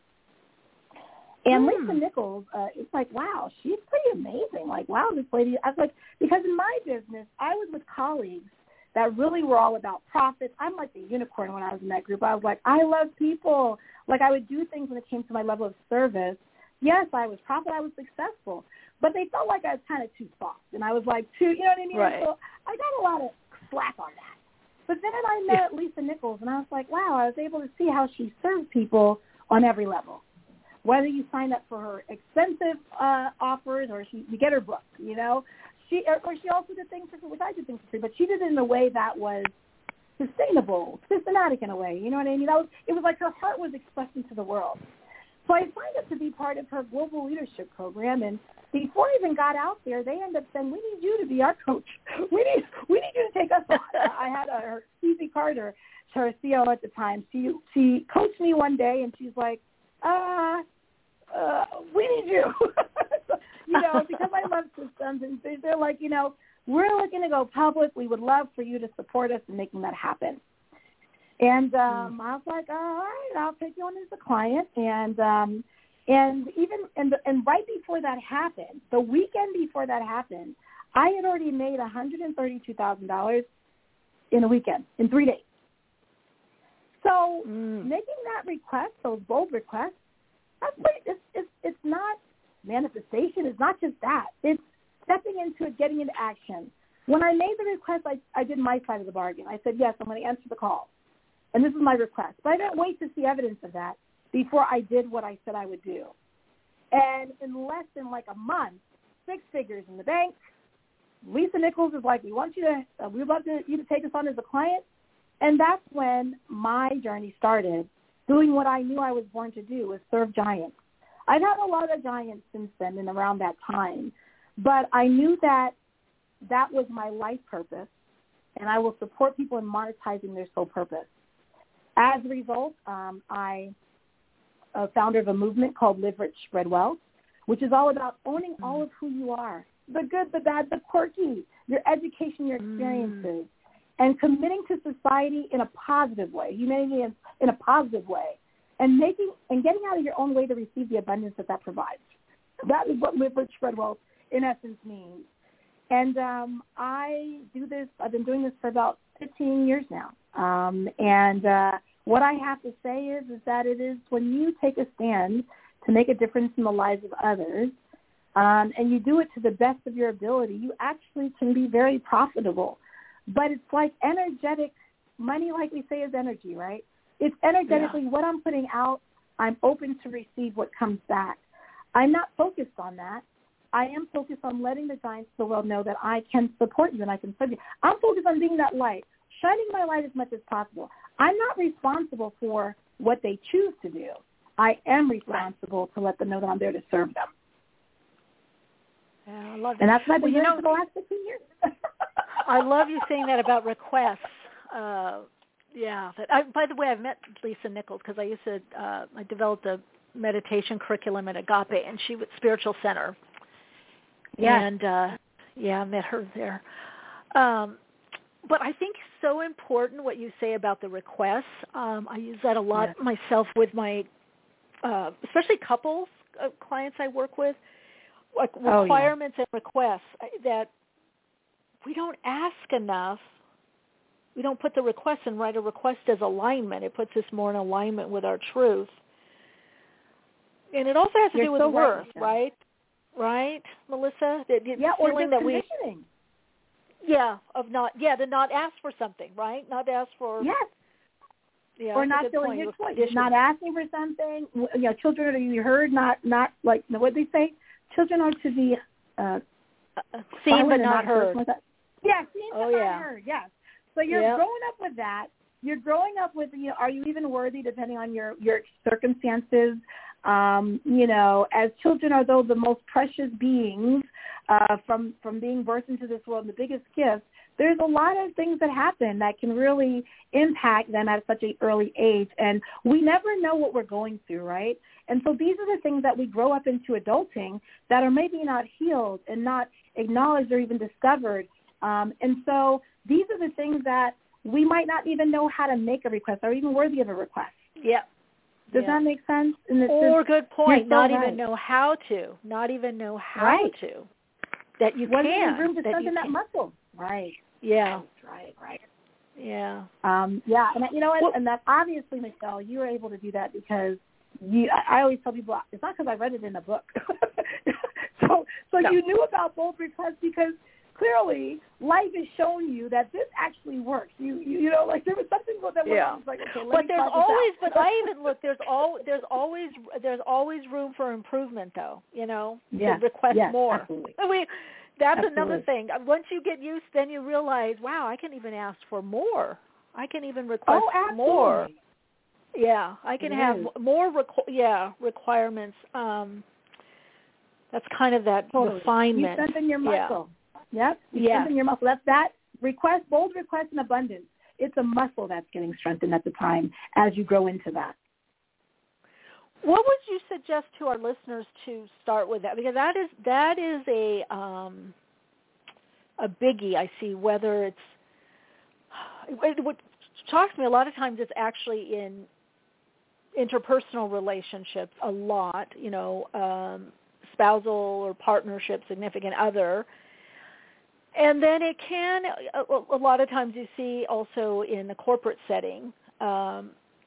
And mm. Lisa Nichols, uh, it's like, wow, she's pretty amazing. Like, wow, this lady, I was like, because in my business, I was with colleagues that really were all about profits. I'm like the unicorn when I was in that group. I was like, I love people. Like, I would do things when it came to my level of service. Yes, I was profit, I was successful. But they felt like I was kind of too soft. And I was like, too, you know what I mean? Right. So I got a lot of slack on that. But then I met yeah. Lisa Nichols, and I was like, wow, I was able to see how she served people on every level. Whether you sign up for her expensive uh, offers or she, you get her book, you know. She or, or she also did things for free, which I did things for free, but she did it in a way that was sustainable, systematic in a way. You know what I mean? That was, it was like her heart was expressed into the world. So I signed up to be part of her global leadership program, and before I even got out there, they ended up saying, we need you to be our coach. We need we need you to take us on. I had a, her Susie Carter, her C E O at the time. She she coached me one day, and she's like, uh, uh, we need you. You know, because I love systems, and they're like, you know, we're looking to go public. We would love for you to support us in making that happen. And um, mm. I was like, all right, I'll take you on as a client. And um, and even and, and right before that happened, the weekend before that happened, I had already made one hundred thirty-two thousand dollars in a weekend, in three days. So mm. making that request, those bold requests, that's pretty, it's, it's, it's not manifestation. It's not just that. It's stepping into it, getting into action. When I made the request, I, I did my side of the bargain. I said, yes, I'm going to answer the call. And this is my request. But I didn't wait to see evidence of that before I did what I said I would do. And in less than like a month, six figures in the bank, Lisa Nichols is like, we want you to, uh, we'd love to, you to take us on as a client. And that's when my journey started, doing what I knew I was born to do, was serve giants. I've had a lot of giants since then and around that time. But I knew that that was my life purpose, and I will support people in monetizing their soul purpose. as a result, um, I a founder of a movement called Live Rich, Spread Wealth, which is all about owning all of who you are, the good, the bad, the quirky, your education, your experiences, mm. and committing to society in a positive way, humanity in, in a positive way, and making and getting out of your own way to receive the abundance that that provides. That is what Live Rich, Spread Wealth in essence means. And um, I do this, I've been doing this for about fifteen years now. Um, and uh, what I have to say is, is that it is when you take a stand to make a difference in the lives of others, um, and you do it to the best of your ability, you actually can be very profitable. But it's like energetic money, like we say, is energy, right? It's energetically yeah. what I'm putting out, I'm open to receive what comes back. I'm not focused on that. I am focused on letting the giants of the world know that I can support you and I can serve you. I'm focused on being that light, shining my light as much as possible. I'm not responsible for what they choose to do. I am responsible right. to let them know that I'm there to serve them. Yeah, I love that. And that's what I've been well, doing you know, for the last fifteen years. I love you saying that about requests. Uh, yeah. But I, by the way, I've met Lisa Nichols because I used to, uh, I developed a meditation curriculum at Agape, and she was Spiritual Center. Yeah. And, uh, yeah, I met her there. Um, but I think so important what you say about the requests. Um, I use that a lot yes. myself with my, uh, especially couples, uh, clients I work with, like requirements oh, yeah. and requests that we don't ask enough. We don't put the request in, right? A request as alignment. It puts us more in alignment with our truth. And it also has to You're do with so worth, right, right? Right, Melissa? That, yeah, or just that we, conditioning. Yeah, of not, yeah, to not ask for something, right? Not ask for. Yes. Yeah, or not feeling your choice. Not asking for something. You know, children are to be heard, not, not like, what they say? Children are to be uh, uh, seen but not heard. Yeah, seen oh, but yeah. not heard, yes. So you're yep. growing up with that. You're growing up with, you know, are you even worthy depending on your, your circumstances? Um, you know, as children are though the most precious beings uh, from, from being birthed into this world, the biggest gift, there's a lot of things that happen that can really impact them at such an early age. And we never know what we're going through, right? And so these are the things that we grow up into adulting that are maybe not healed and not acknowledged or even discovered. Um, and so these are the things that we might not even know how to make a request or even worthy of a request. Yeah. Does yeah. that make sense? And or just, good point. Not so even right. know how to. Not even know how right. to. That you Wasn't can. Wasn't room to that strengthen that can. muscle. Right. Yeah. Right, right. Yeah. Um, yeah, and you know what? Well, and that obviously, Michelle, you were able to do that because you. I, I always tell people it's not because I read it in a book. so, so no. you knew about bold requests because clearly life has shown you that this actually works. You, you, you know, like there was something that yeah. was like, okay, let but me there's try this always, out. but I even look. There's all, there's always, there's always room for improvement, though. You know, yeah. to request yes, more. Absolutely. I mean, that's absolutely. another thing. Once you get used, then you realize, wow, I can even ask for more. I can even request oh, more. Yeah, I can it have is. more. Requ- yeah, requirements. Um, that's kind of that totally. refinement. You strengthen your muscle. Yeah. Yep. You yeah. strengthen your muscle. That's that request, bold request in abundance. It's a muscle that's getting strengthened at the time as you grow into that. What would you suggest to our listeners to start with that? Because that is that is a um, a biggie. I see whether it's what shocks me a lot of times. It's actually in interpersonal relationships a lot. You know, um, spousal or partnership, significant other. And then it can, a, a lot of times you see also in the corporate setting um,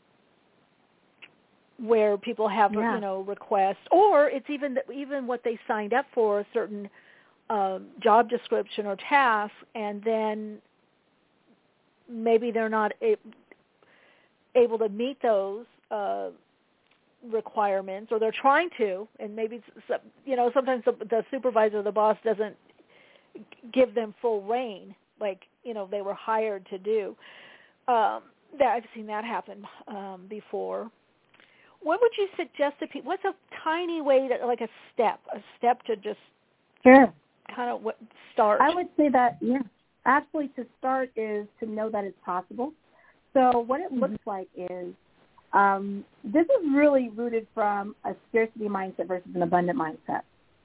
where people have, yeah. you know, requests, or it's even even what they signed up for, a certain um, job description or task, and then maybe they're not a, able to meet those uh, requirements, or they're trying to, and maybe, you know, sometimes the, the supervisor, the boss doesn't give them full reign, like, you know, they were hired to do. Um, that I've seen that happen um, before. What would you suggest to people? What's a tiny way, to, like a step, a step to just sure. kind of what, start? I would say that, yeah, absolutely to start is to know that it's possible. So what it looks mm-hmm. like is um, this is really rooted from a scarcity mindset versus an abundant mindset.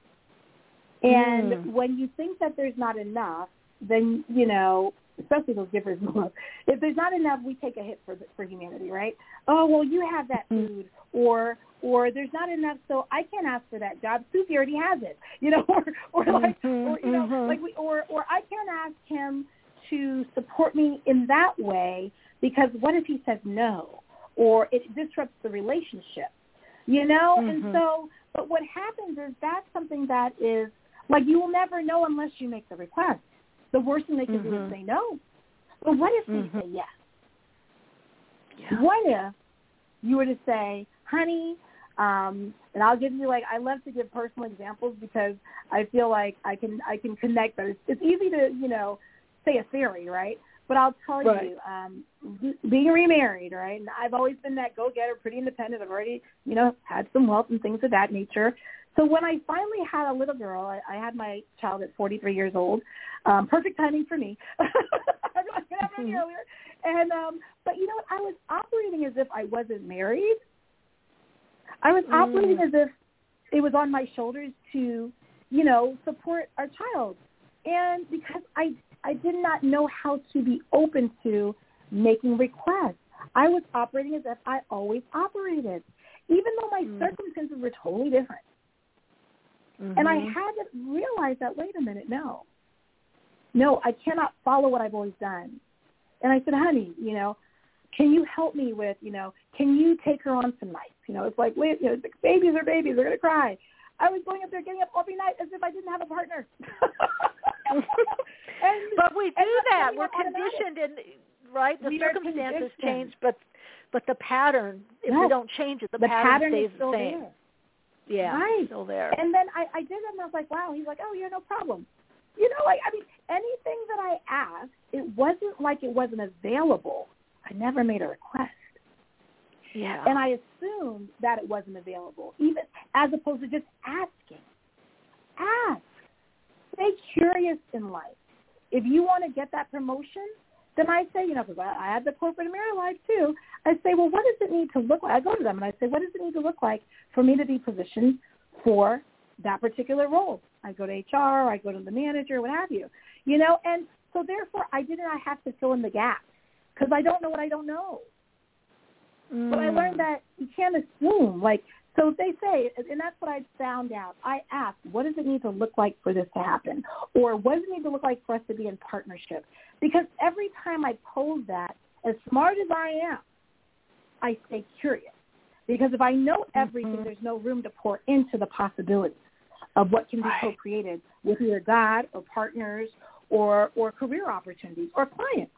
And mm. when you think that there's not enough, then, you know, especially those givers, if there's not enough, we take a hit for for humanity, right? Oh, well, you have that food, or or there's not enough, so I can't ask for that job. Susie already has it, you know, or or like, mm-hmm, or you know, mm-hmm. like we, or or I can't ask him to support me in that way because what if he says no, or it disrupts the relationship, you know? Mm-hmm. And so, but what happens is that's something that is like you will never know unless you make the request. The worst thing they can mm-hmm. do is say no. But what if mm-hmm. they say yes? Yeah. What if you were to say, honey, um, and I'll give you like I love to give personal examples because I feel like I can I can connect, but it's, it's easy to you know say a theory, right? But I'll tell right. you, um, being remarried, right? And I've always been that go-getter, pretty independent. I've already you know had some wealth and things of that nature. So when I finally had a little girl, I, I had my child at forty-three years old. Um, perfect timing for me. I could have it any earlier. And um, but you know what? I was operating as if I wasn't married. I was mm. operating as if it was on my shoulders to, you know, support our child. And because I I did not know how to be open to making requests, I was operating as if I always operated, even though my mm. circumstances were totally different. Mm-hmm. And I had to realize that, wait a minute, no. No, I cannot follow what I've always done. And I said, honey, you know, can you help me with, you know, can you take her on some nights? You know, it's like, wait, you know, it's like babies are babies. They're going to cry. I was going up there getting up every night as if I didn't have a partner. and, but we do that. We're conditioned, in, right? The we circumstances change, but but the pattern, if yes. we don't change it, the, the pattern, pattern stays is still the same. There. Yeah, right. still there. And then I, I did it, and I was like, wow. He's like, oh, yeah, no problem. You know, like, I mean, anything that I asked, it wasn't like it wasn't available. I never made a request. Yeah. And I assumed that it wasn't available, even as opposed to just asking. Ask. Stay curious in life. If you want to get that promotion, then I say, you know, because I, I have the corporate America life too, I say, well, what does it need to look like? I go to them and I say, what does it need to look like for me to be positioned for that particular role? I go to H R, I go to the manager, what have you. You know, and so therefore I did not have to fill in the gaps because I don't know what I don't know. Mm. But I learned that you can't assume, like, so if they say, and that's what I found out, I asked, what does it need to look like for this to happen? Or what does it need to look like for us to be in partnership? Because every time I pose that, as smart as I am, I stay curious. Because if I know everything, mm-hmm. there's no room to pour into the possibilities of what can be right. co-created with either God or partners or, or career opportunities or clients.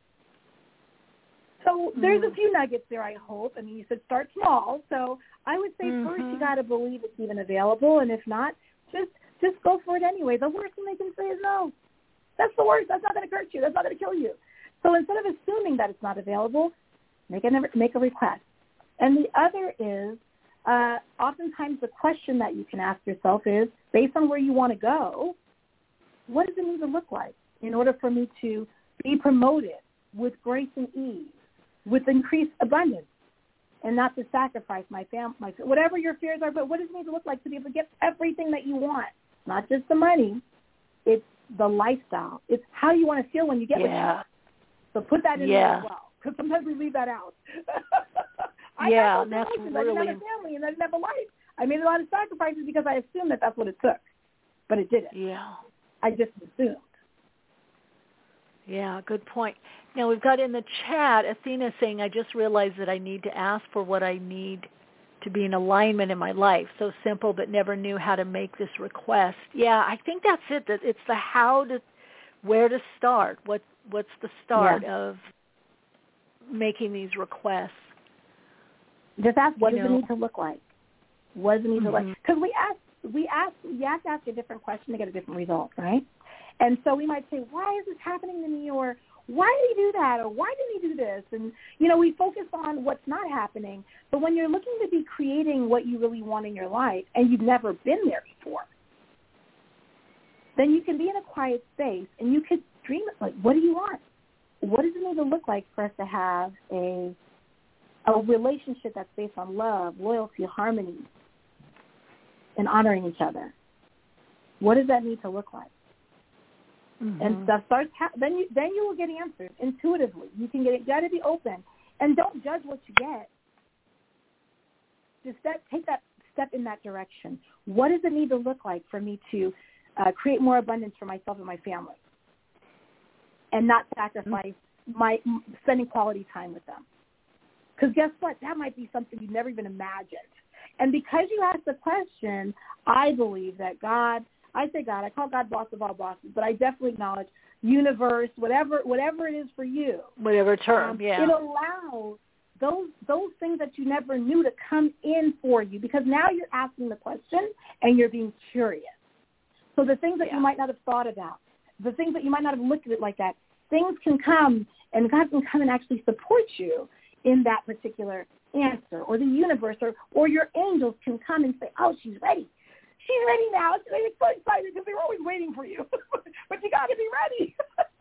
So there's mm. a few nuggets there, I hope. I mean, you said start small. So I would say mm-hmm. first you got to believe it's even available. And if not, just just go for it anyway. The worst thing they can say is no. That's the worst. That's not going to hurt you. That's not going to kill you. So instead of assuming that it's not available, make a, make a request. And the other is uh, oftentimes the question that you can ask yourself is, based on where you want to go, what does it need to look like in order for me to be promoted with grace and ease, with increased abundance, and not to sacrifice my family, my, whatever your fears are, but what does it need to look like to be able to get everything that you want? Not just the money, it's the lifestyle. It's how you want to feel when you get yeah. what you want. So put that in yeah. there as well, because sometimes we leave that out. I yeah, and that's really... I didn't have a family, and I didn't have a life. I made a lot of sacrifices because I assumed that that's what it took, but it didn't. Yeah. I just assumed. Yeah, good point. Now, we've got in the chat, Athena saying, I just realized that I need to ask for what I need to be in alignment in my life. So simple, but never knew how to make this request. Yeah, I think that's it. That it's the how to, where to start. What What's the start yeah. of making these requests? Just ask, what you does know? it need to look like? What does it need mm-hmm. to look like? Because we ask, we ask, you have to ask a different question to get a different result, right? And so we might say, why is this happening to me? Or why did he do that? Or why did he do this? And, you know, we focus on what's not happening. But when you're looking to be creating what you really want in your life and you've never been there before, then you can be in a quiet space and you could dream it like, what do you want? what does it need to look like for us to have a a relationship that's based on love, loyalty, harmony, and honoring each other? What does that need to look like? Mm-hmm. And stuff starts. Ha- then you then you will get answers intuitively. You can get it. You got to be open, and don't judge what you get. Just step, take that step in that direction. What does it need to look like for me to uh, create more abundance for myself and my family, and not sacrifice mm-hmm. my spending quality time with them? Because guess what? That might be something you never even imagined. And because you asked the question, I believe that God. I say God, I call God boss of all bosses, but I definitely acknowledge universe, whatever whatever it is for you. Whatever term, um, yeah. It allows those those things that you never knew to come in for you, because now you're asking the question and you're being curious. So the things that yeah. you might not have thought about, the things that you might not have looked at it like that, things can come and God can come and actually support you in that particular answer, or the universe or, or your angels can come and say, oh, she's ready. She's ready now. They're so excited because they're always waiting for you. But you got to be ready.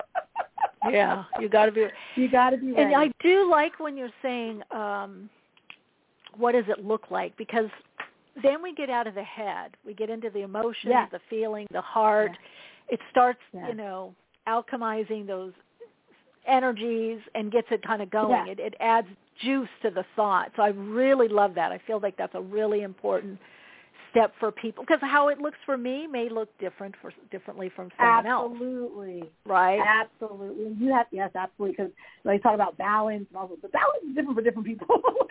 Yeah, you got to be. You got to be ready. And I do like when you're saying, um, what does it look like? Because then we get out of the head. We get into the emotions, yeah. the feeling, the heart. Yeah. It starts, yeah. you know, alchemizing those energies and gets it kind of going. Yeah. It, it adds juice to the thought. So I really love that. I feel like that's a really important step for people, because how it looks for me may look different for differently from someone else. Absolutely, right? Absolutely. You have yes, absolutely, because they talk about balance and all that. But balance is different for different people.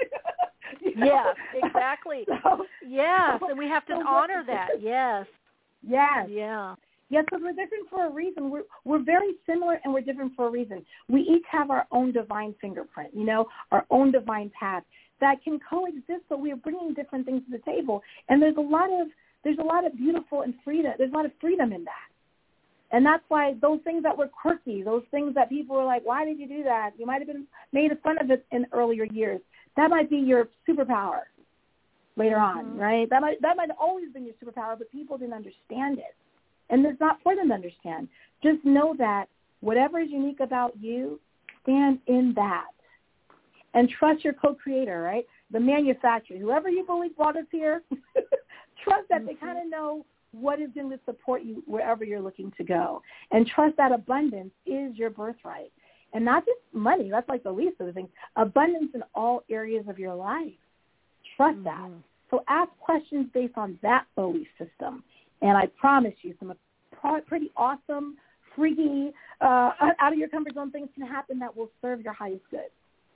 You know? Yeah, exactly. So, yes, so, and we have to so honor that. Yes. Yes. Yeah. Yes, because we're different for a reason. We're we're very similar and we're different for a reason. We each have our own divine fingerprint, you know, our own divine path that can coexist, but we are bringing different things to the table. And there's a lot of there's a lot of beautiful and freedom. There's a lot of freedom in that. And that's why those things that were quirky, those things that people were like, why did you do that? You might have been made fun of it in earlier years. That might be your superpower later mm-hmm. on, right? That might that might have always been your superpower, but people didn't understand it. And it's not for them to understand. Just know that whatever is unique about you, stand in that. And trust your co-creator, right? The manufacturer, whoever you believe brought us here, trust that mm-hmm. they kind of know what is going to support you wherever you're looking to go. And trust that abundance is your birthright. And not just money. That's like the least of the things. Abundance in all areas of your life. Trust mm-hmm. that. So ask questions based on that belief system. And I promise you some pretty awesome, freaky, uh, out of your comfort zone things can happen that will serve your highest good.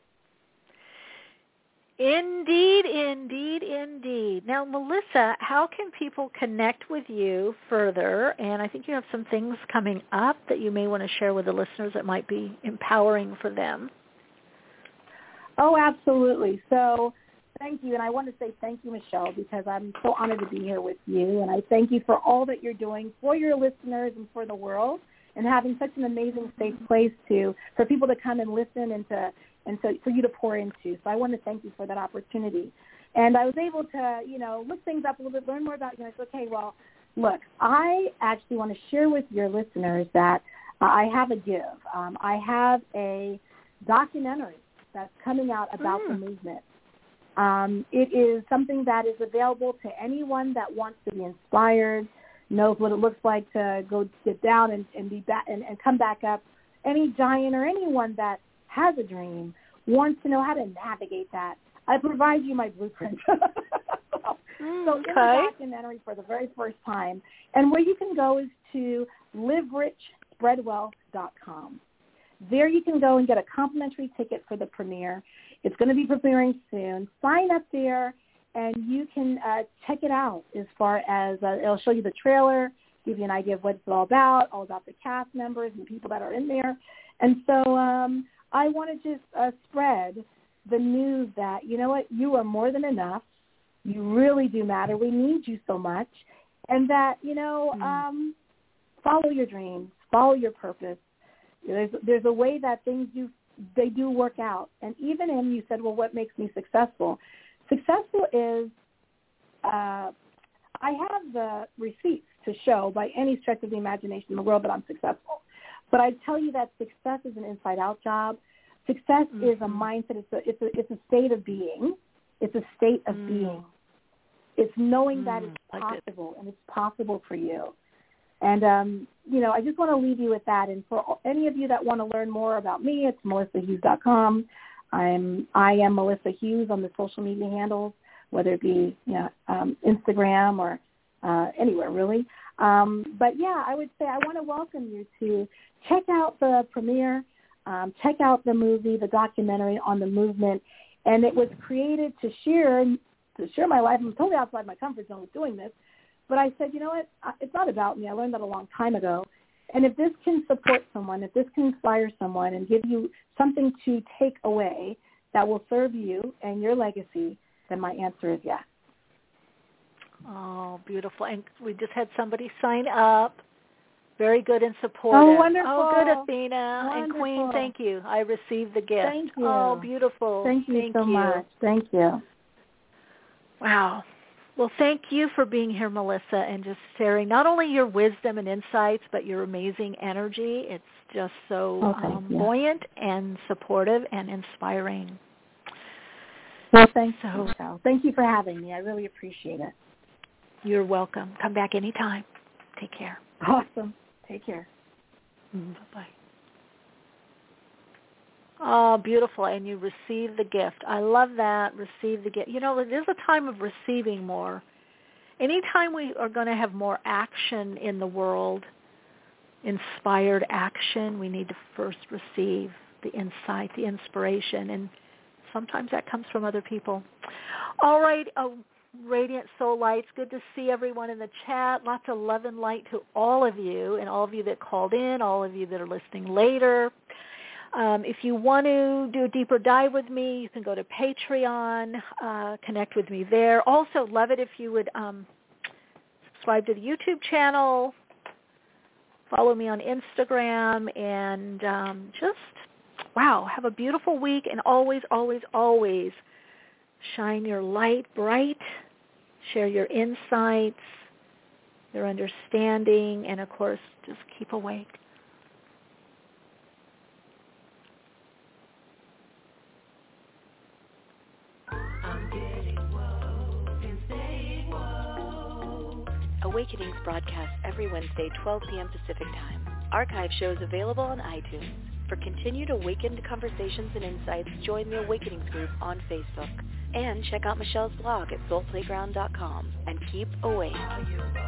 Indeed, indeed, indeed. Now, Melissa, how can people connect with you further? And I think you have some things coming up that you may want to share with the listeners that might be empowering for them. Oh, absolutely. So thank you. And I want to say thank you, Michelle, because I'm so honored to be here with you. And I thank you for all that you're doing for your listeners and for the world, and having such an amazing safe place to for people to come and listen and to and so for you to pour into. So I want to thank you for that opportunity. And I was able to, you know, look things up a little bit, learn more about you. And I said, okay, well, look, I actually want to share with your listeners that uh, I have a give. Um, I have a documentary that's coming out about mm. the movement. Um, it is something that is available to anyone that wants to be inspired, knows what it looks like to go get down and, and be back and, and come back up. Any giant or anyone that has a dream wants to know how to navigate that. I provide you my blueprint. so, mm, so okay. in the documentary for the very first time, and where you can go is to live rich spread wealth dot com. There you can go and get a complimentary ticket for the premiere. It's going to be premiering soon. Sign up there, and you can uh, check it out as far as uh, it'll show you the trailer, give you an idea of what it's all about, all about the cast members and people that are in there. And so um, I want to just uh, spread the news that, you know what, you are more than enough. You really do matter. We need you so much. And that, you know, mm. um, follow your dreams, follow your purpose. There's, there's a way that things do, they do work out. And even in, you said, well, what makes me successful? Successful is uh, I have the receipts to show by any stretch of the imagination in the world that I'm successful. But I tell you that success is an inside-out job. Success mm-hmm. is a mindset. It's a, it's, a, it's a state of being. It's a state of mm. being. It's knowing mm, that it's possible, like it. and it's possible for you. And, um, you know, I just want to leave you with that. And for any of you that want to learn more about me, it's melissa hughes dot com. I'm, I am Melissa Hughes on the social media handles, whether it be, you know, um, Instagram or uh, anywhere, really. Um, but, yeah, I would say I want to welcome you to check out the premiere, um, check out the movie, the documentary on the movement. And it was created to share to share my life. I'm totally outside my comfort zone with doing this. But I said, you know what, it's not about me. I learned that a long time ago. And if this can support someone, if this can inspire someone and give you something to take away that will serve you and your legacy, then my answer is yes. Oh, beautiful. And we just had somebody sign up. Very good and supportive. Oh, wonderful. Oh, good, Athena. Wonderful. And Queen, thank you. I received the gift. Thank you. Oh, beautiful. Thank you thank so you. much. Thank you. Wow. Well, thank you for being here, Melissa, and just sharing not only your wisdom and insights, but your amazing energy. It's just so oh, um, buoyant and supportive and inspiring. Well, thank so, you, Michelle. Thank you for having me. I really appreciate it. You're welcome. Come back anytime. Take care. Awesome. Take care. Mm, bye-bye. Oh, beautiful. And you receive the gift. I love that. Receive the gift. You know, it is a time of receiving more. Anytime we are going to have more action in the world, inspired action, we need to first receive the insight, the inspiration. And sometimes that comes from other people. All right. Oh, Radiant Soul Lights, good to see everyone in the chat. Lots of love and light to all of you and all of you that called in, all of you that are listening later. Um, if you want to do a deeper dive with me, you can go to Patreon, uh, connect with me there. Also, love it if you would um, subscribe to the YouTube channel, follow me on Instagram, and um, just, wow, have a beautiful week. And always, always, always shine your light bright. Share your insights, your understanding, and, of course, just keep awake. Awakenings broadcasts every Wednesday, twelve p.m. Pacific Time. Archive shows available on iTunes. For continued awakened conversations and insights, join the Awakenings group on Facebook. And check out Michelle's blog at soul playground dot com. And keep awake.